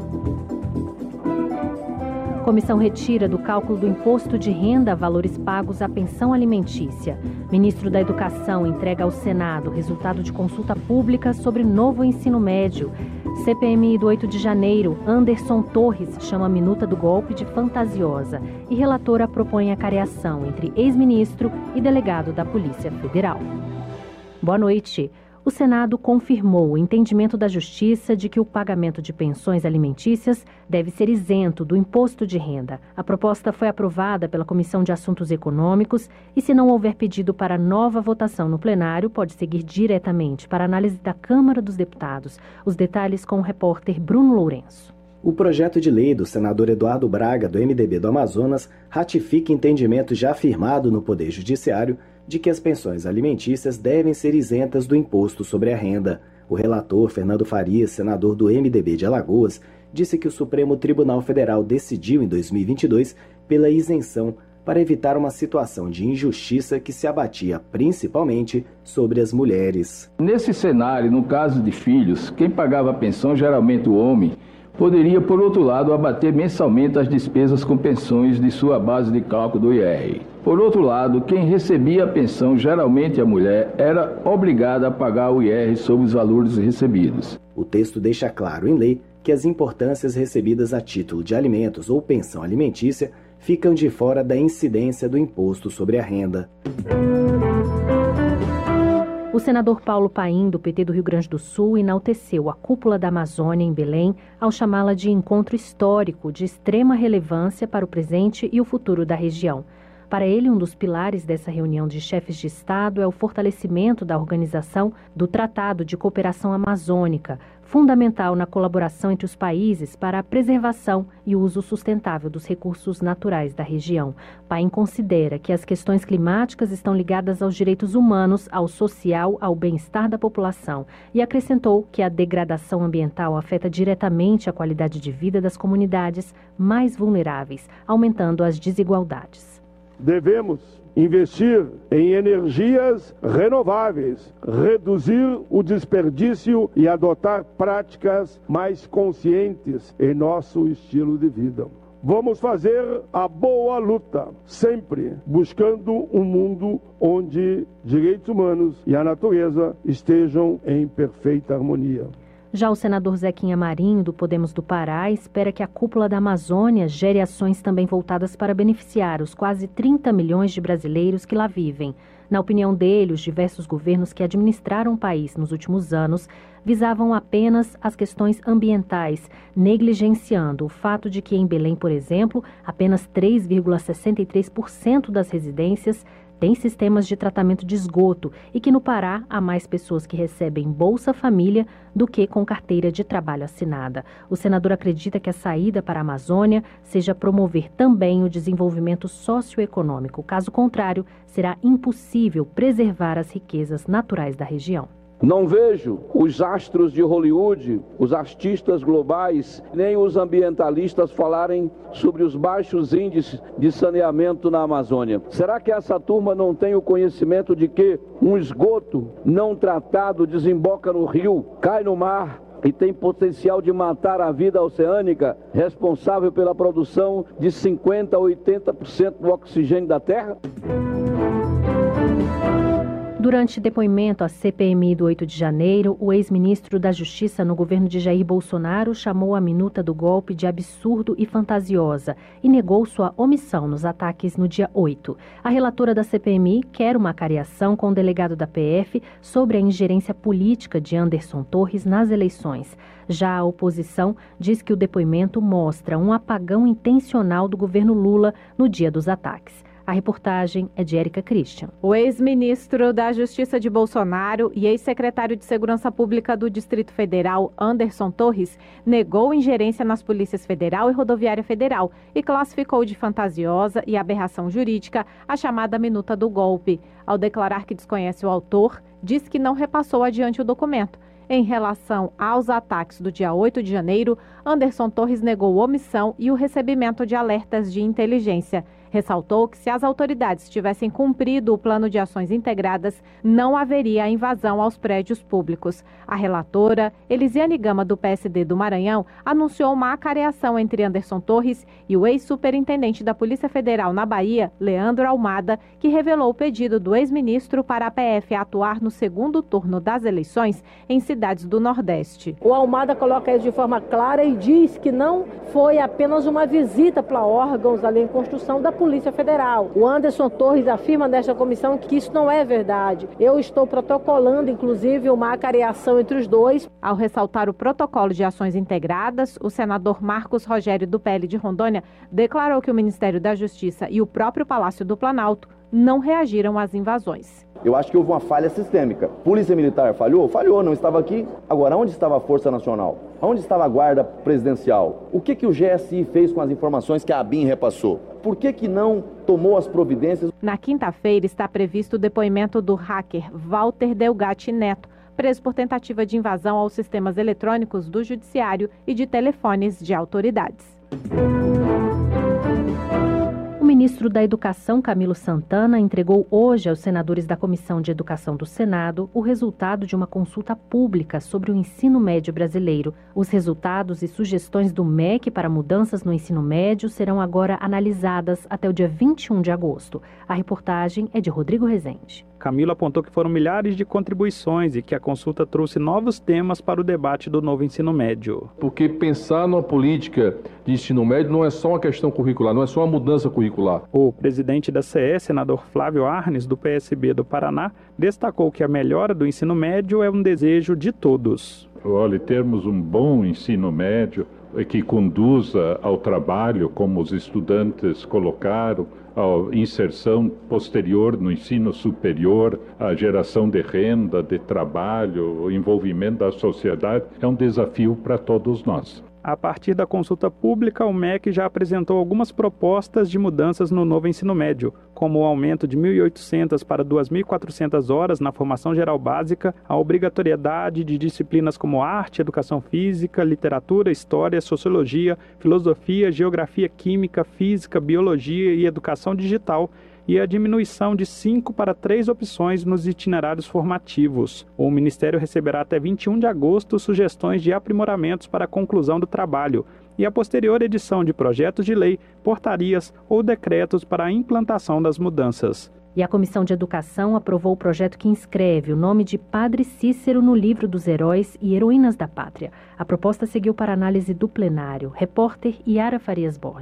Comissão retira do cálculo do imposto de renda valores pagos à pensão alimentícia. Ministro da Educação entrega ao Senado resultado de consulta pública sobre novo ensino médio. CPMI do 8 de janeiro, Anderson Torres chama a minuta do golpe de fantasiosa e relatora propõe a careação entre ex-ministro e delegado da Polícia Federal. Boa noite. O Senado confirmou o entendimento da Justiça de que o pagamento de pensões alimentícias deve ser isento do imposto de renda. A proposta foi aprovada pela Comissão de Assuntos Econômicos e, se não houver pedido para nova votação no plenário, pode seguir diretamente para análise da Câmara dos Deputados. Os detalhes com o repórter Bruno Lourenço. O projeto de lei do senador Eduardo Braga, do MDB do Amazonas, ratifica entendimento já firmado no Poder Judiciário de que as pensões alimentícias devem ser isentas do imposto sobre a renda. O relator, Fernando Farias, senador do MDB de Alagoas, disse que o Supremo Tribunal Federal decidiu em 2022 pela isenção para evitar uma situação de injustiça que se abatia principalmente sobre as mulheres. Nesse cenário, no caso de filhos, quem pagava a pensão, geralmente o homem, poderia, por outro lado, abater mensalmente as despesas com pensões de sua base de cálculo do IR. Por outro lado, quem recebia a pensão, geralmente a mulher, era obrigada a pagar o IR sobre os valores recebidos. O texto deixa claro em lei que as importâncias recebidas a título de alimentos ou pensão alimentícia ficam de fora da incidência do imposto sobre a renda. O senador Paulo Paim, do PT do Rio Grande do Sul, enalteceu a Cúpula da Amazônia em Belém ao chamá-la de encontro histórico de extrema relevância para o presente e o futuro da região. Para ele, um dos pilares dessa reunião de chefes de Estado é o fortalecimento da organização do Tratado de Cooperação Amazônica, fundamental na colaboração entre os países para a preservação e o uso sustentável dos recursos naturais da região. Paim considera que as questões climáticas estão ligadas aos direitos humanos, ao social, ao bem-estar da população e acrescentou que a degradação ambiental afeta diretamente a qualidade de vida das comunidades mais vulneráveis, aumentando as desigualdades. Devemos investir em energias renováveis, reduzir o desperdício e adotar práticas mais conscientes em nosso estilo de vida. Vamos fazer a boa luta, sempre buscando um mundo onde direitos humanos e a natureza estejam em perfeita harmonia. Já o senador Zequinha Marinho, do Podemos do Pará, espera que a Cúpula da Amazônia gere ações também voltadas para beneficiar os quase 30 milhões de brasileiros que lá vivem. Na opinião dele, os diversos governos que administraram o país nos últimos anos visavam apenas as questões ambientais, negligenciando o fato de que em Belém, por exemplo, apenas 3,63% das residências tem sistemas de tratamento de esgoto e que no Pará há mais pessoas que recebem Bolsa Família do que com carteira de trabalho assinada. O senador acredita que a saída para a Amazônia seja promover também o desenvolvimento socioeconômico. Caso contrário, será impossível preservar as riquezas naturais da região. Não vejo os astros de Hollywood, os artistas globais, nem os ambientalistas falarem sobre os baixos índices de saneamento na Amazônia. Será que essa turma não tem o conhecimento de que um esgoto não tratado desemboca no rio, cai no mar e tem potencial de matar a vida oceânica, responsável pela produção de 50% a 80% do oxigênio da Terra? Durante depoimento à CPMI do 8 de janeiro, o ex-ministro da Justiça no governo de Jair Bolsonaro chamou a minuta do golpe de absurdo e fantasiosa e negou sua omissão nos ataques no dia 8. A relatora da CPMI quer uma cariação com o delegado da PF sobre a ingerência política de Anderson Torres nas eleições. Já a oposição diz que o depoimento mostra um apagão intencional do governo Lula no dia dos ataques. A reportagem é de Érica Christian. O ex-ministro da Justiça de Bolsonaro e ex-secretário de Segurança Pública do Distrito Federal, Anderson Torres, negou ingerência nas polícias federal e rodoviária federal e classificou de fantasiosa e aberração jurídica a chamada minuta do golpe. Ao declarar que desconhece o autor, diz que não repassou adiante o documento. Em relação aos ataques do dia 8 de janeiro, Anderson Torres negou omissão e o recebimento de alertas de inteligência. Ressaltou que se as autoridades tivessem cumprido o plano de ações integradas, não haveria invasão aos prédios públicos. A relatora, Elisiane Gama, do PSD do Maranhão, anunciou uma acareação entre Anderson Torres e o ex-superintendente da Polícia Federal na Bahia, Leandro Almada, que revelou o pedido do ex-ministro para a PF atuar no segundo turno das eleições em cidades do Nordeste. O Almada coloca isso de forma clara e diz que não foi apenas uma visita para órgãos ali em construção da Polícia Federal. O Anderson Torres afirma nesta comissão que isso não é verdade. Eu estou protocolando, inclusive, uma acareação entre os dois. Ao ressaltar o protocolo de ações integradas, o senador Marcos Rogério, do PL de Rondônia, declarou que o Ministério da Justiça e o próprio Palácio do Planalto não reagiram às invasões. Eu acho que houve uma falha sistêmica. Polícia Militar falhou? Falhou, não estava aqui. Agora, onde estava a Força Nacional? Onde estava a Guarda Presidencial? O que o GSI fez com as informações que a ABIN repassou? Por que não tomou as providências? Na quinta-feira está previsto o depoimento do hacker Walter Delgatti Neto, preso por tentativa de invasão aos sistemas eletrônicos do Judiciário e de telefones de autoridades. O ministro da Educação, Camilo Santana, entregou hoje aos senadores da Comissão de Educação do Senado o resultado de uma consulta pública sobre o ensino médio brasileiro. Os resultados e sugestões do MEC para mudanças no ensino médio serão agora analisadas até o dia 21 de agosto. A reportagem é de Rodrigo Rezende. Camilo apontou que foram milhares de contribuições e que a consulta trouxe novos temas para o debate do novo ensino médio. Porque pensar numa política de ensino médio não é só uma questão curricular, não é só uma mudança curricular. O presidente da CE, senador Flávio Arnes, do PSB do Paraná, destacou que a melhora do ensino médio é um desejo de todos. Olha, termos um bom ensino médio que conduza ao trabalho, como os estudantes colocaram, a inserção posterior no ensino superior, a geração de renda, de trabalho, o envolvimento da sociedade, é um desafio para todos nós. A partir da consulta pública, o MEC já apresentou algumas propostas de mudanças no novo ensino médio, como o aumento de 1.800 para 2.400 horas na formação geral básica, a obrigatoriedade de disciplinas como arte, educação física, literatura, história, sociologia, filosofia, geografia, química, física, biologia e educação digital, e a diminuição de 5 para 3 opções nos itinerários formativos. O Ministério receberá até 21 de agosto sugestões de aprimoramentos para a conclusão do trabalho e a posterior edição de projetos de lei, portarias ou decretos para a implantação das mudanças. E a Comissão de Educação aprovou o projeto que inscreve o nome de Padre Cícero no livro dos heróis e heroínas da pátria. A proposta seguiu para análise do plenário. Repórter Yara Farias Borges.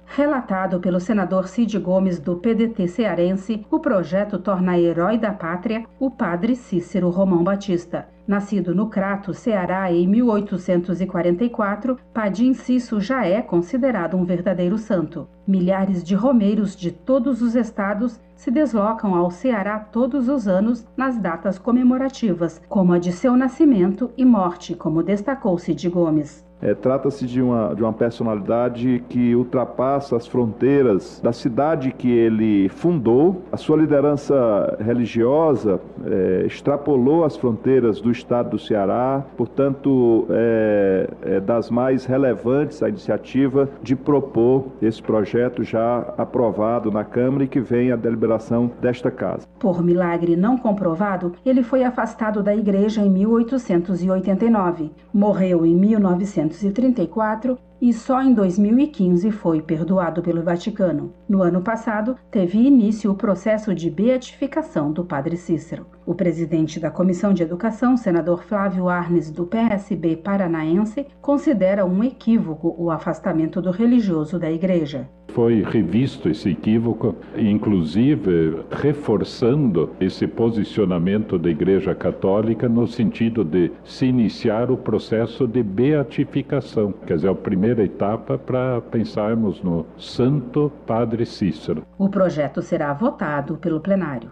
Relatado pelo senador Cid Gomes, do PDT cearense, o projeto torna herói da pátria o padre Cícero Romão Batista. Nascido no Crato, Ceará, em 1844, Padim Cício já é considerado um verdadeiro santo. Milhares de romeiros de todos os estados se deslocam ao Ceará todos os anos nas datas comemorativas, como a de seu nascimento e morte, como destacou Cid Gomes. Trata-se de uma personalidade que ultrapassa as fronteiras da cidade que ele fundou. A sua liderança religiosa extrapolou as fronteiras do estado do Ceará, portanto, é das mais relevantes a iniciativa de propor esse projeto já aprovado na Câmara e que vem à deliberação desta Casa. Por milagre não comprovado, ele foi afastado da igreja em 1889, morreu em 1934 e só em 2015 foi perdoado pelo Vaticano. No ano passado, teve início o processo de beatificação do padre Cícero. O presidente da Comissão de Educação, senador Flávio Arnes, do PSB paranaense, considera um equívoco o afastamento do religioso da igreja. Foi revisto esse equívoco, inclusive reforçando esse posicionamento da Igreja Católica no sentido de se iniciar o processo de beatificação, quer dizer, a primeira etapa para pensarmos no Santo Padre Cícero. O projeto será votado pelo plenário.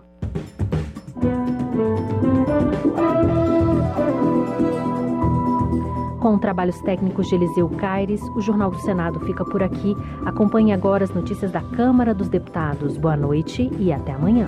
Com trabalhos técnicos de Eliseu Caires, o Jornal do Senado fica por aqui. Acompanhe agora as notícias da Câmara dos Deputados. Boa noite e até amanhã.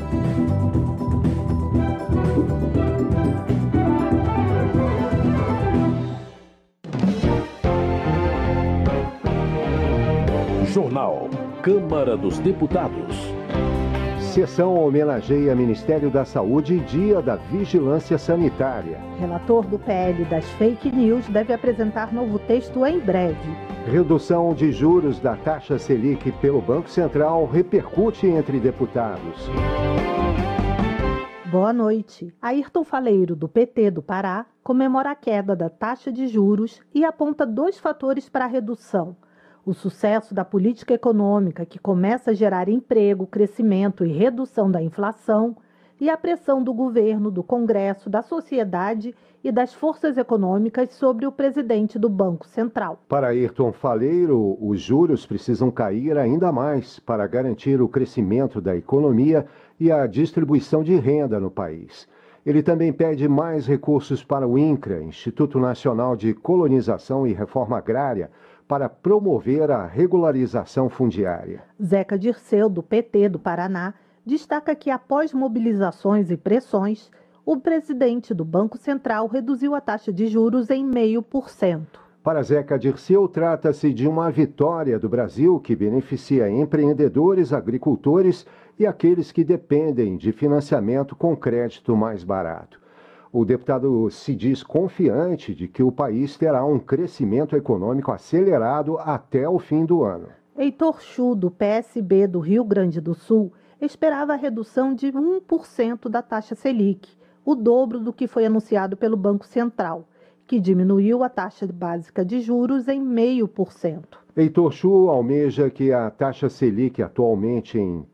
Jornal Câmara dos Deputados. Sessão homenageia Ministério da Saúde e Dia da Vigilância Sanitária. Relator do PL das fake news deve apresentar novo texto em breve. Redução de juros da taxa Selic pelo Banco Central repercute entre deputados. Boa noite. Ayrton Faleiro, do PT do Pará, comemora a queda da taxa de juros e aponta 2 fatores para a redução: o sucesso da política econômica, que começa a gerar emprego, crescimento e redução da inflação, e a pressão do governo, do Congresso, da sociedade e das forças econômicas sobre o presidente do Banco Central. Para Ayrton Faleiro, os juros precisam cair ainda mais para garantir o crescimento da economia e a distribuição de renda no país. Ele também pede mais recursos para o INCRA, Instituto Nacional de Colonização e Reforma Agrária, para promover a regularização fundiária. Zeca Dirceu, do PT do Paraná, destaca que após mobilizações e pressões, o presidente do Banco Central reduziu a taxa de juros em 0,5%. Para Zeca Dirceu, trata-se de uma vitória do Brasil que beneficia empreendedores, agricultores e aqueles que dependem de financiamento com crédito mais barato. O deputado se diz confiante de que o país terá um crescimento econômico acelerado até o fim do ano. Heitor Chu, do PSB do Rio Grande do Sul, esperava a redução de 1% da taxa Selic, o dobro do que foi anunciado pelo Banco Central, que diminuiu a taxa básica de juros em 0,5%. Heitor Chu almeja que a taxa Selic, atualmente em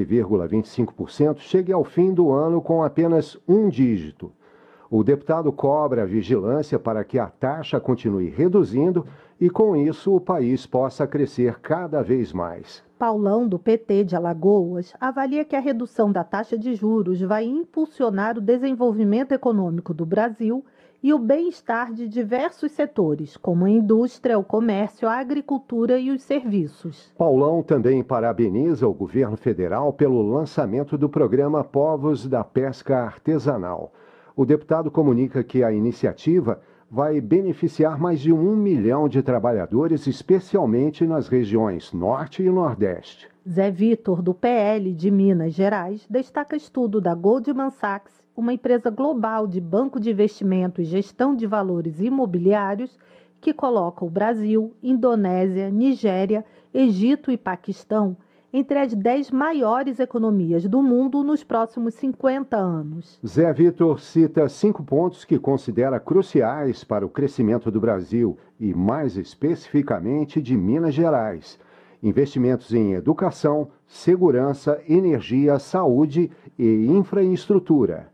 13,25%, chegue ao fim do ano com apenas um dígito. O deputado cobra a vigilância para que a taxa continue reduzindo e, com isso, o país possa crescer cada vez mais. Paulão, do PT de Alagoas, avalia que a redução da taxa de juros vai impulsionar o desenvolvimento econômico do Brasil e o bem-estar de diversos setores, como a indústria, o comércio, a agricultura e os serviços. Paulão também parabeniza o governo federal pelo lançamento do programa Povos da Pesca Artesanal. O deputado comunica que a iniciativa vai beneficiar mais de 1 milhão de trabalhadores, especialmente nas regiões Norte e Nordeste. Zé Vitor, do PL de Minas Gerais, destaca estudo da Goldman Sachs, uma empresa global de banco de investimento e gestão de valores imobiliários, que coloca o Brasil, Indonésia, Nigéria, Egito e Paquistão entre as 10 maiores economias do mundo nos próximos 50 anos. Zé Vitor cita 5 pontos que considera cruciais para o crescimento do Brasil e, mais especificamente, de Minas Gerais. investimentos em educação, segurança, energia, saúde e infraestrutura.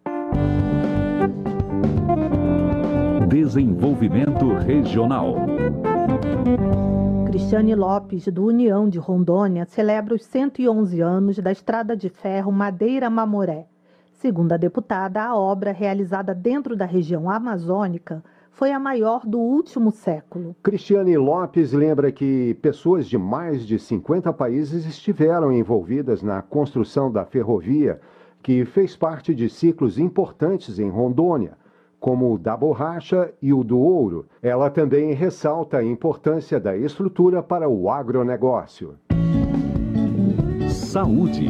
Desenvolvimento regional. Cristiane Lopes, do União de Rondônia, celebra os 111 anos da Estrada de Ferro Madeira-Mamoré. Segundo a deputada, a obra, realizada dentro da região amazônica, foi a maior do último século. Cristiane Lopes lembra que pessoas de mais de 50 países estiveram envolvidas na construção da ferrovia, que fez parte de ciclos importantes em Rondônia, como o da borracha e o do ouro. Ela também ressalta a importância da estrutura para o agronegócio. Saúde.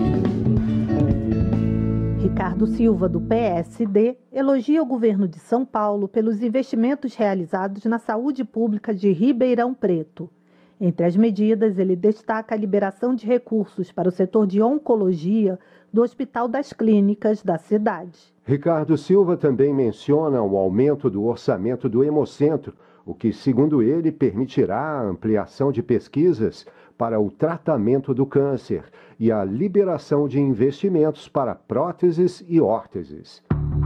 Ricardo Silva, do PSD, elogia o governo de São Paulo pelos investimentos realizados na saúde pública de Ribeirão Preto. Entre as medidas, ele destaca a liberação de recursos para o setor de oncologia do Hospital das Clínicas da cidade. Ricardo Silva também menciona o aumento do orçamento do Hemocentro, o que, segundo ele, permitirá a ampliação de pesquisas para o tratamento do câncer e a liberação de investimentos para próteses e órteses.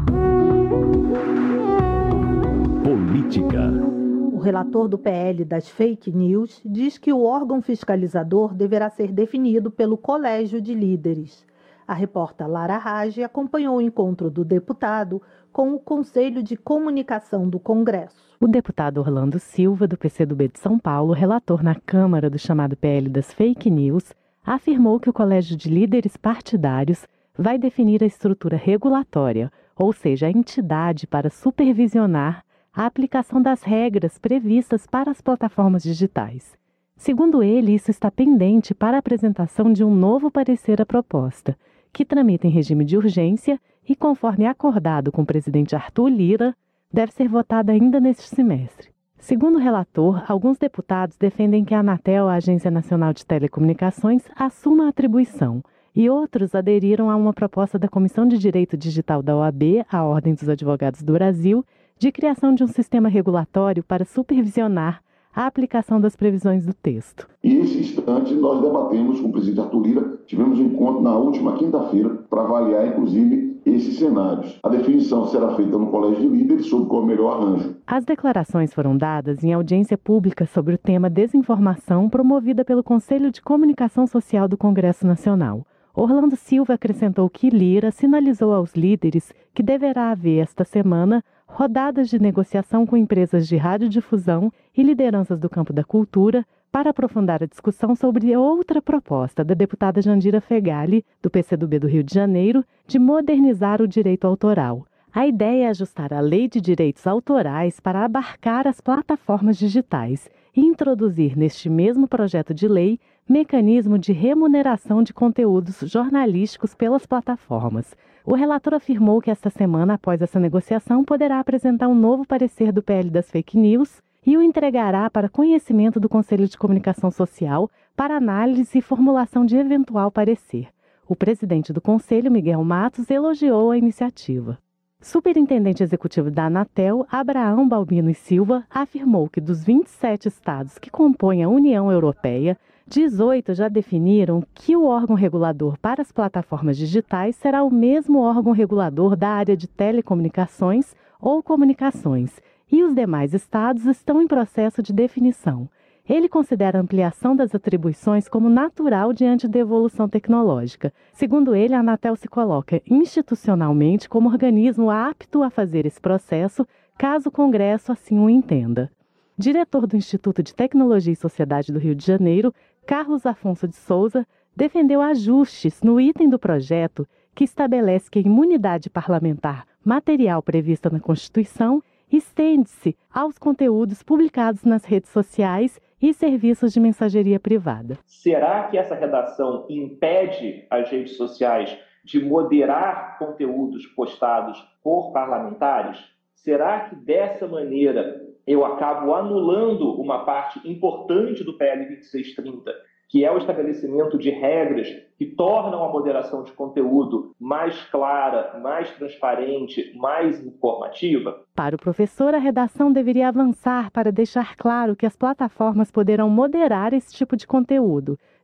Política. O relator do PL das fake news diz que o órgão fiscalizador deverá ser definido pelo Colégio de Líderes. A repórter Lara Rage acompanhou o encontro do deputado com o Conselho de Comunicação do Congresso. O deputado Orlando Silva, do PCdoB de São Paulo, relator na Câmara do chamado PL das fake news, afirmou que o Colégio de Líderes Partidários vai definir a estrutura regulatória, ou seja, a entidade para supervisionar a aplicação das regras previstas para as plataformas digitais. Segundo ele, isso está pendente para a apresentação de um novo parecer à proposta, que tramita em regime de urgência e, conforme acordado com o presidente Arthur Lira, deve ser votada ainda neste semestre. Segundo o relator, alguns deputados defendem que a Anatel, a Agência Nacional de Telecomunicações, assuma a atribuição, e outros aderiram a uma proposta da Comissão de Direito Digital da OAB, a Ordem dos Advogados do Brasil, de criação de um sistema regulatório para supervisionar a aplicação das previsões do texto. E nesse instante nós debatemos com o presidente Arthur Lira, tivemos um encontro na última quinta-feira para avaliar inclusive esses cenários. A definição será feita no Colégio de Líderes sobre qual é o melhor arranjo. As declarações foram dadas em audiência pública sobre o tema desinformação promovida pelo Conselho de Comunicação Social do Congresso Nacional. Orlando Silva acrescentou que Lira sinalizou aos líderes que deverá haver esta semana rodadas de negociação com empresas de radiodifusão e lideranças do campo da cultura para aprofundar a discussão sobre outra proposta da deputada Jandira Fegali, do PCdoB do Rio de Janeiro, de modernizar o direito autoral. A ideia é ajustar a Lei de Direitos Autorais para abarcar as plataformas digitais e introduzir neste mesmo projeto de lei mecanismo de remuneração de conteúdos jornalísticos pelas plataformas. O relator afirmou que esta semana, após essa negociação, poderá apresentar um novo parecer do PL das fake news e o entregará para conhecimento do Conselho de Comunicação Social para análise e formulação de eventual parecer. O presidente do Conselho, Miguel Matos, elogiou a iniciativa. Superintendente executivo da Anatel, Abraão Balbino e Silva, afirmou que dos 27 estados que compõem a União Europeia, 18 já definiram que o órgão regulador para as plataformas digitais será o mesmo órgão regulador da área de telecomunicações ou comunicações, e os demais estados estão em processo de definição. Ele considera a ampliação das atribuições como natural diante da evolução tecnológica. Segundo ele, a Anatel se coloca institucionalmente como organismo apto a fazer esse processo, caso o Congresso assim o entenda. Diretor do Instituto de Tecnologia e Sociedade do Rio de Janeiro, Carlos Afonso de Souza, defendeu ajustes no item do projeto que estabelece que a imunidade parlamentar material prevista na Constituição estende-se aos conteúdos publicados nas redes sociais e serviços de mensageria privada. Será que essa redação impede as redes sociais de moderar conteúdos postados por parlamentares? Será que dessa maneira eu acabo anulando uma parte importante do PL 2630, que é o estabelecimento de regras que tornam a moderação de conteúdo mais clara, mais transparente, mais informativa? Para o professor, a redação deveria avançar para deixar claro que as plataformas poderão moderar esse tipo de conteúdo,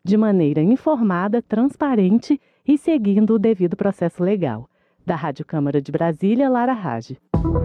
de maneira informada, transparente e seguindo o devido processo legal. Da Rádio Câmara de Brasília, Lara Rage.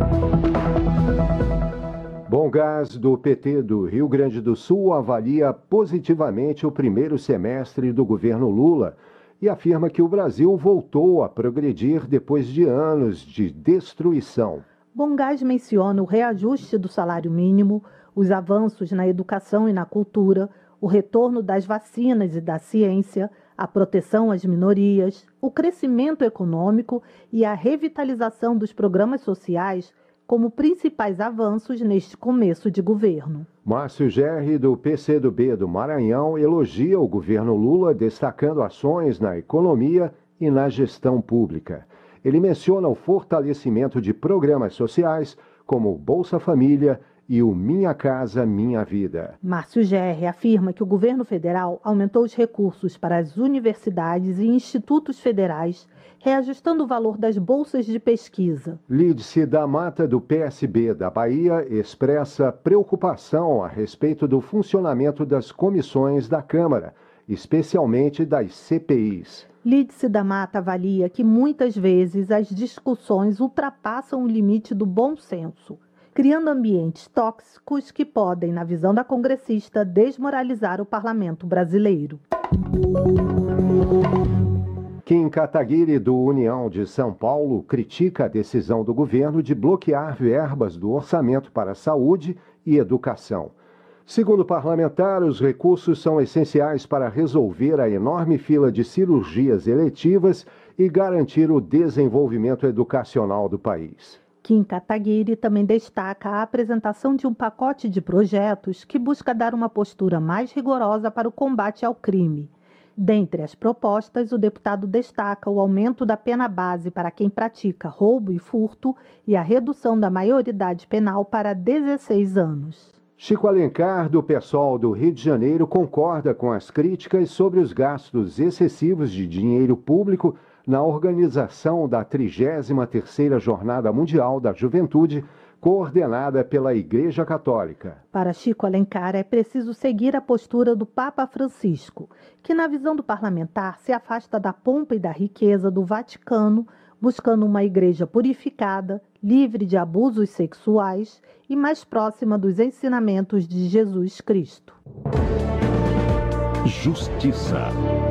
Bom Gás do PT do Rio Grande do Sul avalia positivamente o primeiro semestre do governo Lula e afirma que o Brasil voltou a progredir depois de anos de destruição. Bom Gás menciona o reajuste do salário mínimo, os avanços na educação e na cultura, o retorno das vacinas e da ciência, a proteção às minorias, o crescimento econômico e a revitalização dos programas sociais como principais avanços neste começo de governo. Márcio Gerri, do PCdoB do Maranhão, elogia o governo Lula, destacando ações na economia e na gestão pública. Ele menciona o fortalecimento de programas sociais, como o Bolsa Família e o Minha Casa Minha Vida. Márcio Gerri afirma que o governo federal aumentou os recursos para as universidades e institutos federais, reajustando o valor das bolsas de pesquisa. Lídice da Mata, do PSB da Bahia, expressa preocupação a respeito do funcionamento das comissões da Câmara, especialmente das CPIs. Lídice da Mata avalia que muitas vezes as discussões ultrapassam o limite do bom senso, criando ambientes tóxicos que podem, na visão da congressista, desmoralizar o parlamento brasileiro. Kim Kataguiri, do União de São Paulo, critica a decisão do governo de bloquear verbas do orçamento para saúde e educação. Segundo o parlamentar, os recursos são essenciais para resolver a enorme fila de cirurgias eletivas e garantir o desenvolvimento educacional do país. Kim Kataguiri também destaca a apresentação de um pacote de projetos que busca dar uma postura mais rigorosa para o combate ao crime. Dentre as propostas, o deputado destaca o aumento da pena base para quem pratica roubo e furto e a redução da maioridade penal para 16 anos. Chico Alencar, do PSOL do Rio de Janeiro, concorda com as críticas sobre os gastos excessivos de dinheiro público na organização da 33ª Jornada Mundial da Juventude, coordenada pela Igreja Católica. Para Chico Alencar, é preciso seguir a postura do Papa Francisco, que, na visão do parlamentar, se afasta da pompa e da riqueza do Vaticano, buscando uma igreja purificada, livre de abusos sexuais e mais próxima dos ensinamentos de Jesus Cristo. Justiça.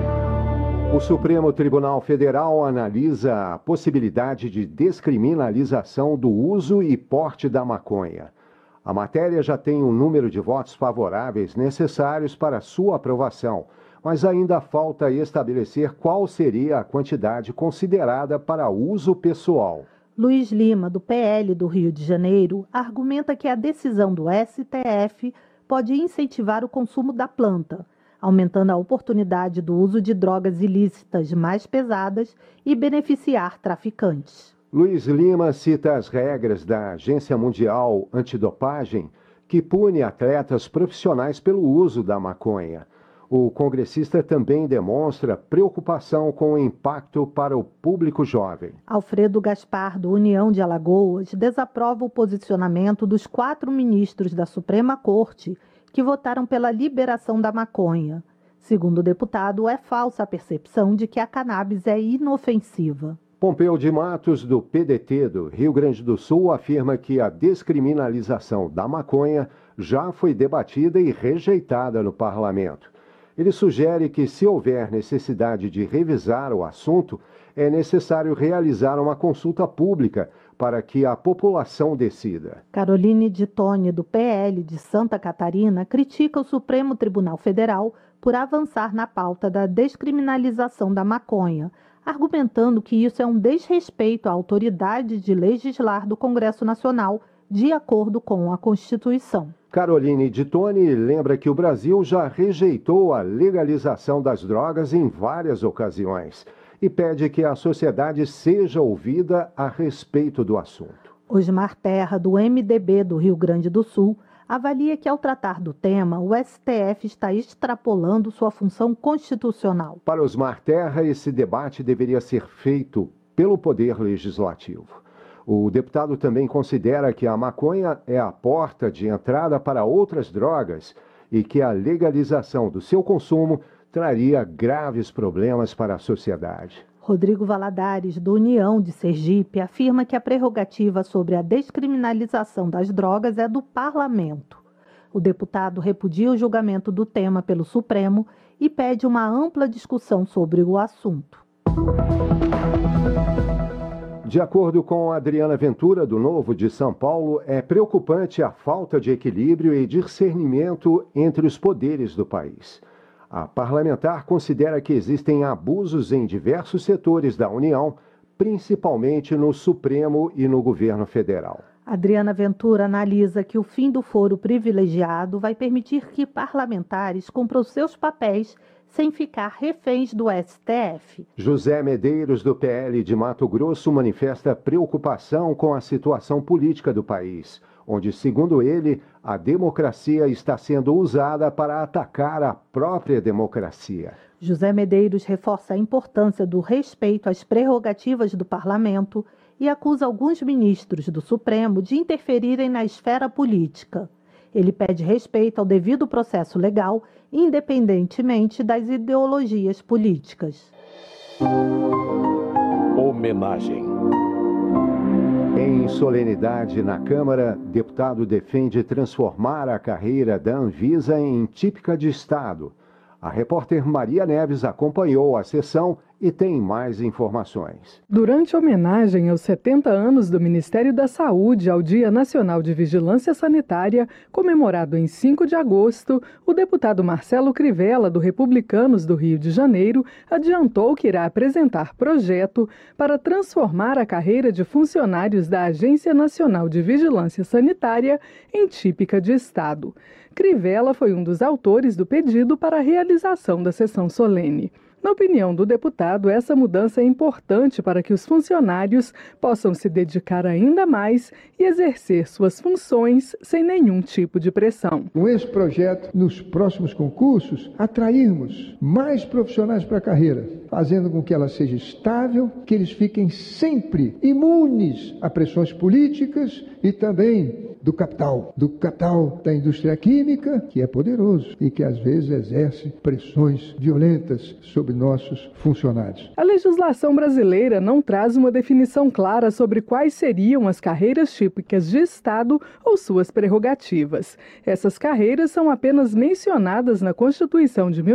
O Supremo Tribunal Federal analisa a possibilidade de descriminalização do uso e porte da maconha. A matéria já tem um número de votos favoráveis necessários para sua aprovação, mas ainda falta estabelecer qual seria a quantidade considerada para uso pessoal. Luiz Lima, do PL do Rio de Janeiro, argumenta que a decisão do STF pode incentivar o consumo da planta, aumentando a oportunidade do uso de drogas ilícitas mais pesadas e beneficiar traficantes. Luiz Lima cita as regras da Agência Mundial Antidopagem, que pune atletas profissionais pelo uso da maconha. O congressista também demonstra preocupação com o impacto para o público jovem. Alfredo Gaspar, do União de Alagoas, desaprova o posicionamento dos 4 ministros da Suprema Corte que votaram pela liberação da maconha. Segundo o deputado, é falsa a percepção de que a cannabis é inofensiva. Pompeu de Matos, do PDT do Rio Grande do Sul, afirma que a descriminalização da maconha já foi debatida e rejeitada no parlamento. Ele sugere que, se houver necessidade de revisar o assunto, é necessário realizar uma consulta pública para que a população decida. Caroline de Tone, do PL de Santa Catarina, critica o Supremo Tribunal Federal por avançar na pauta da descriminalização da maconha, argumentando que isso é um desrespeito à autoridade de legislar do Congresso Nacional, de acordo com a Constituição. Caroline de Tone lembra que o Brasil já rejeitou a legalização das drogas em várias ocasiões e pede que a sociedade seja ouvida a respeito do assunto. Osmar Terra, do MDB do Rio Grande do Sul, avalia que, ao tratar do tema, o STF está extrapolando sua função constitucional. Para Osmar Terra, esse debate deveria ser feito pelo Poder Legislativo. O deputado também considera que a maconha é a porta de entrada para outras drogas e que a legalização do seu consumo traria graves problemas para a sociedade. Rodrigo Valadares, do União de Sergipe, afirma que a prerrogativa sobre a descriminalização das drogas é do Parlamento. O deputado repudia o julgamento do tema pelo Supremo e pede uma ampla discussão sobre o assunto. De acordo com Adriana Ventura, do Novo de São Paulo, é preocupante a falta de equilíbrio e discernimento entre os poderes do país. A parlamentar considera que existem abusos em diversos setores da União, principalmente no Supremo e no governo federal. Adriana Ventura analisa que o fim do foro privilegiado vai permitir que parlamentares cumpram seus papéis sem ficar reféns do STF. José Medeiros, do PL de Mato Grosso, manifesta preocupação com a situação política do país, onde, segundo ele, a democracia está sendo usada para atacar a própria democracia. José Medeiros reforça a importância do respeito às prerrogativas do parlamento e acusa alguns ministros do Supremo de interferirem na esfera política. Ele pede respeito ao devido processo legal, independentemente das ideologias políticas. Homenagem. Em solenidade na Câmara, deputado defende transformar a carreira da Anvisa em típica de Estado. A repórter Maria Neves acompanhou a sessão e tem mais informações. Durante a homenagem aos 70 anos do Ministério da Saúde ao Dia Nacional de Vigilância Sanitária, comemorado em 5 de agosto, o deputado Marcelo Crivella, do Republicanos do Rio de Janeiro, adiantou que irá apresentar projeto para transformar a carreira de funcionários da Agência Nacional de Vigilância Sanitária em típica de Estado. Crivella foi um dos autores do pedido para a realização da sessão solene. Na opinião do deputado, essa mudança é importante para que os funcionários possam se dedicar ainda mais e exercer suas funções sem nenhum tipo de pressão. Com esse projeto, nos próximos concursos, atrairmos mais profissionais para a carreira, fazendo com que ela seja estável, que eles fiquem sempre imunes a pressões políticas e também do capital da indústria química, que é poderoso e que às vezes exerce pressões violentas sobre nossos funcionários. A legislação brasileira não traz uma definição clara sobre quais seriam as carreiras típicas de Estado ou suas prerrogativas. Essas carreiras são apenas mencionadas na Constituição de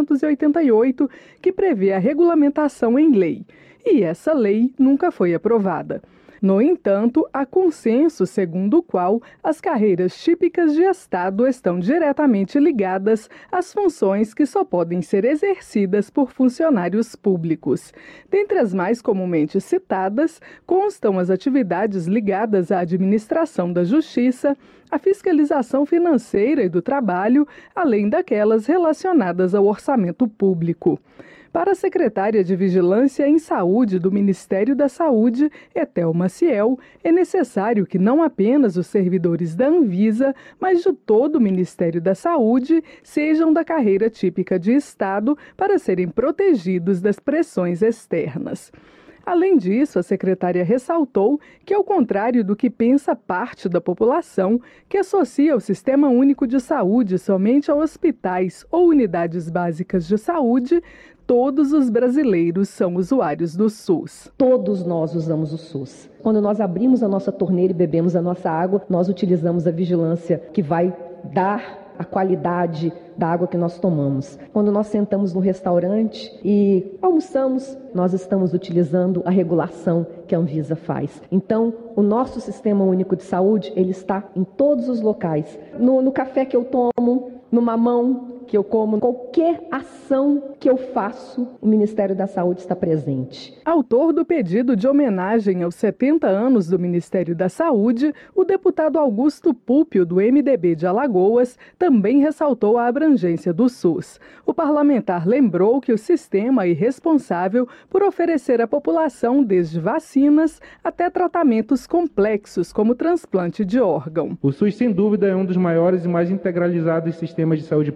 1988, que prevê a regulamentação em lei. E essa lei nunca foi aprovada. No entanto, há consenso segundo o qual as carreiras típicas de Estado estão diretamente ligadas às funções que só podem ser exercidas por funcionários públicos. Dentre as mais comumente citadas, constam as atividades ligadas à administração da Justiça, à fiscalização financeira e do trabalho, além daquelas relacionadas ao orçamento público. Para a secretária de Vigilância em Saúde do Ministério da Saúde, Etel Maciel, é necessário que não apenas os servidores da Anvisa, mas de todo o Ministério da Saúde sejam da carreira típica de Estado para serem protegidos das pressões externas. Além disso, a secretária ressaltou que, ao contrário do que pensa parte da população, que associa o Sistema Único de Saúde somente a hospitais ou unidades básicas de saúde, todos os brasileiros são usuários do SUS. Todos nós usamos o SUS. Quando nós abrimos a nossa torneira e bebemos a nossa água, nós utilizamos a vigilância que vai dar a qualidade da água que nós tomamos. Quando nós sentamos no restaurante e almoçamos, nós estamos utilizando a regulação que a Anvisa faz. Então, o nosso Sistema Único de Saúde, ele está em todos os locais. No café que eu tomo, no mamão que eu como, qualquer ação que eu faço, o Ministério da Saúde está presente. Autor do pedido de homenagem aos 70 anos do Ministério da Saúde, o deputado Augusto Púpio, do MDB de Alagoas, também ressaltou a abrangência do SUS. O parlamentar lembrou que o sistema é responsável por oferecer à população desde vacinas até tratamentos complexos, como transplante de órgão. O SUS, sem dúvida, é um dos maiores e mais integralizados sistemas de saúde pública do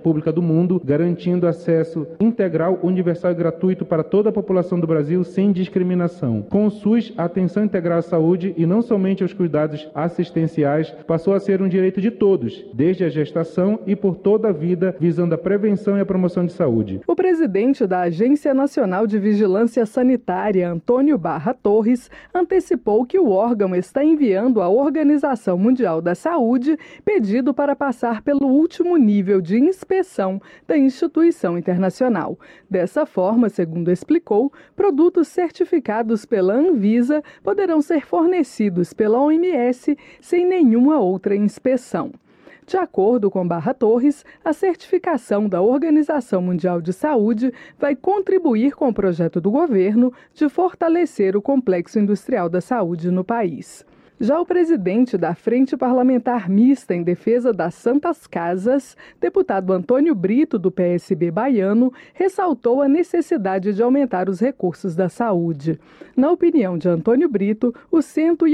mundo, garantindo acesso integral, universal e gratuito para toda a população do Brasil, sem discriminação. Com o SUS, a atenção integral à saúde, e não somente aos cuidados assistenciais, passou a ser um direito de todos, desde a gestação e por toda a vida, visando a prevenção e a promoção de saúde. O presidente da Agência Nacional de Vigilância Sanitária, Antônio Barra Torres, antecipou que o órgão está enviando à Organização Mundial da Saúde pedido para passar pelo último nível de inspeção da instituição internacional. Dessa forma, segundo explicou, produtos certificados pela Anvisa poderão ser fornecidos pela OMS sem nenhuma outra inspeção. De acordo com Barra Torres, a certificação da Organização Mundial de Saúde vai contribuir com o projeto do governo de fortalecer o complexo industrial da saúde no país. Já o presidente da Frente Parlamentar Mista em Defesa das Santas Casas, deputado Antônio Brito, do PSB baiano, ressaltou a necessidade de aumentar os recursos da saúde. Na opinião de Antônio Brito, os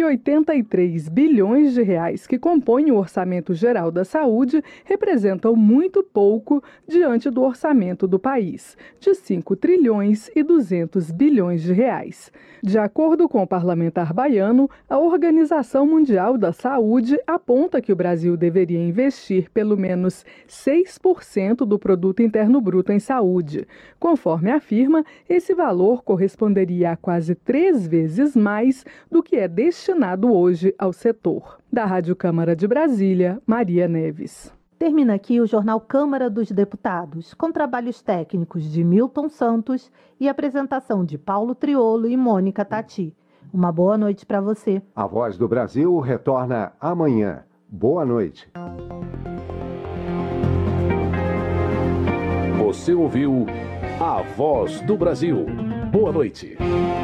183 bilhões de reais que compõem o orçamento geral da saúde representam muito pouco diante do orçamento do país, de 5 trilhões e 200 bilhões de reais. De acordo com o parlamentar baiano, a Organização Mundial da Saúde aponta que o Brasil deveria investir pelo menos 6% do produto interno bruto em saúde. Conforme afirma, esse valor corresponderia a quase 3 vezes mais do que é destinado hoje ao setor. Da Rádio Câmara de Brasília, Maria Neves. Termina aqui o Jornal Câmara dos Deputados, com trabalhos técnicos de Milton Santos e apresentação de Paulo Triolo e Mônica Tati. Uma boa noite para você. A Voz do Brasil retorna amanhã. Boa noite. Você ouviu A Voz do Brasil. Boa noite.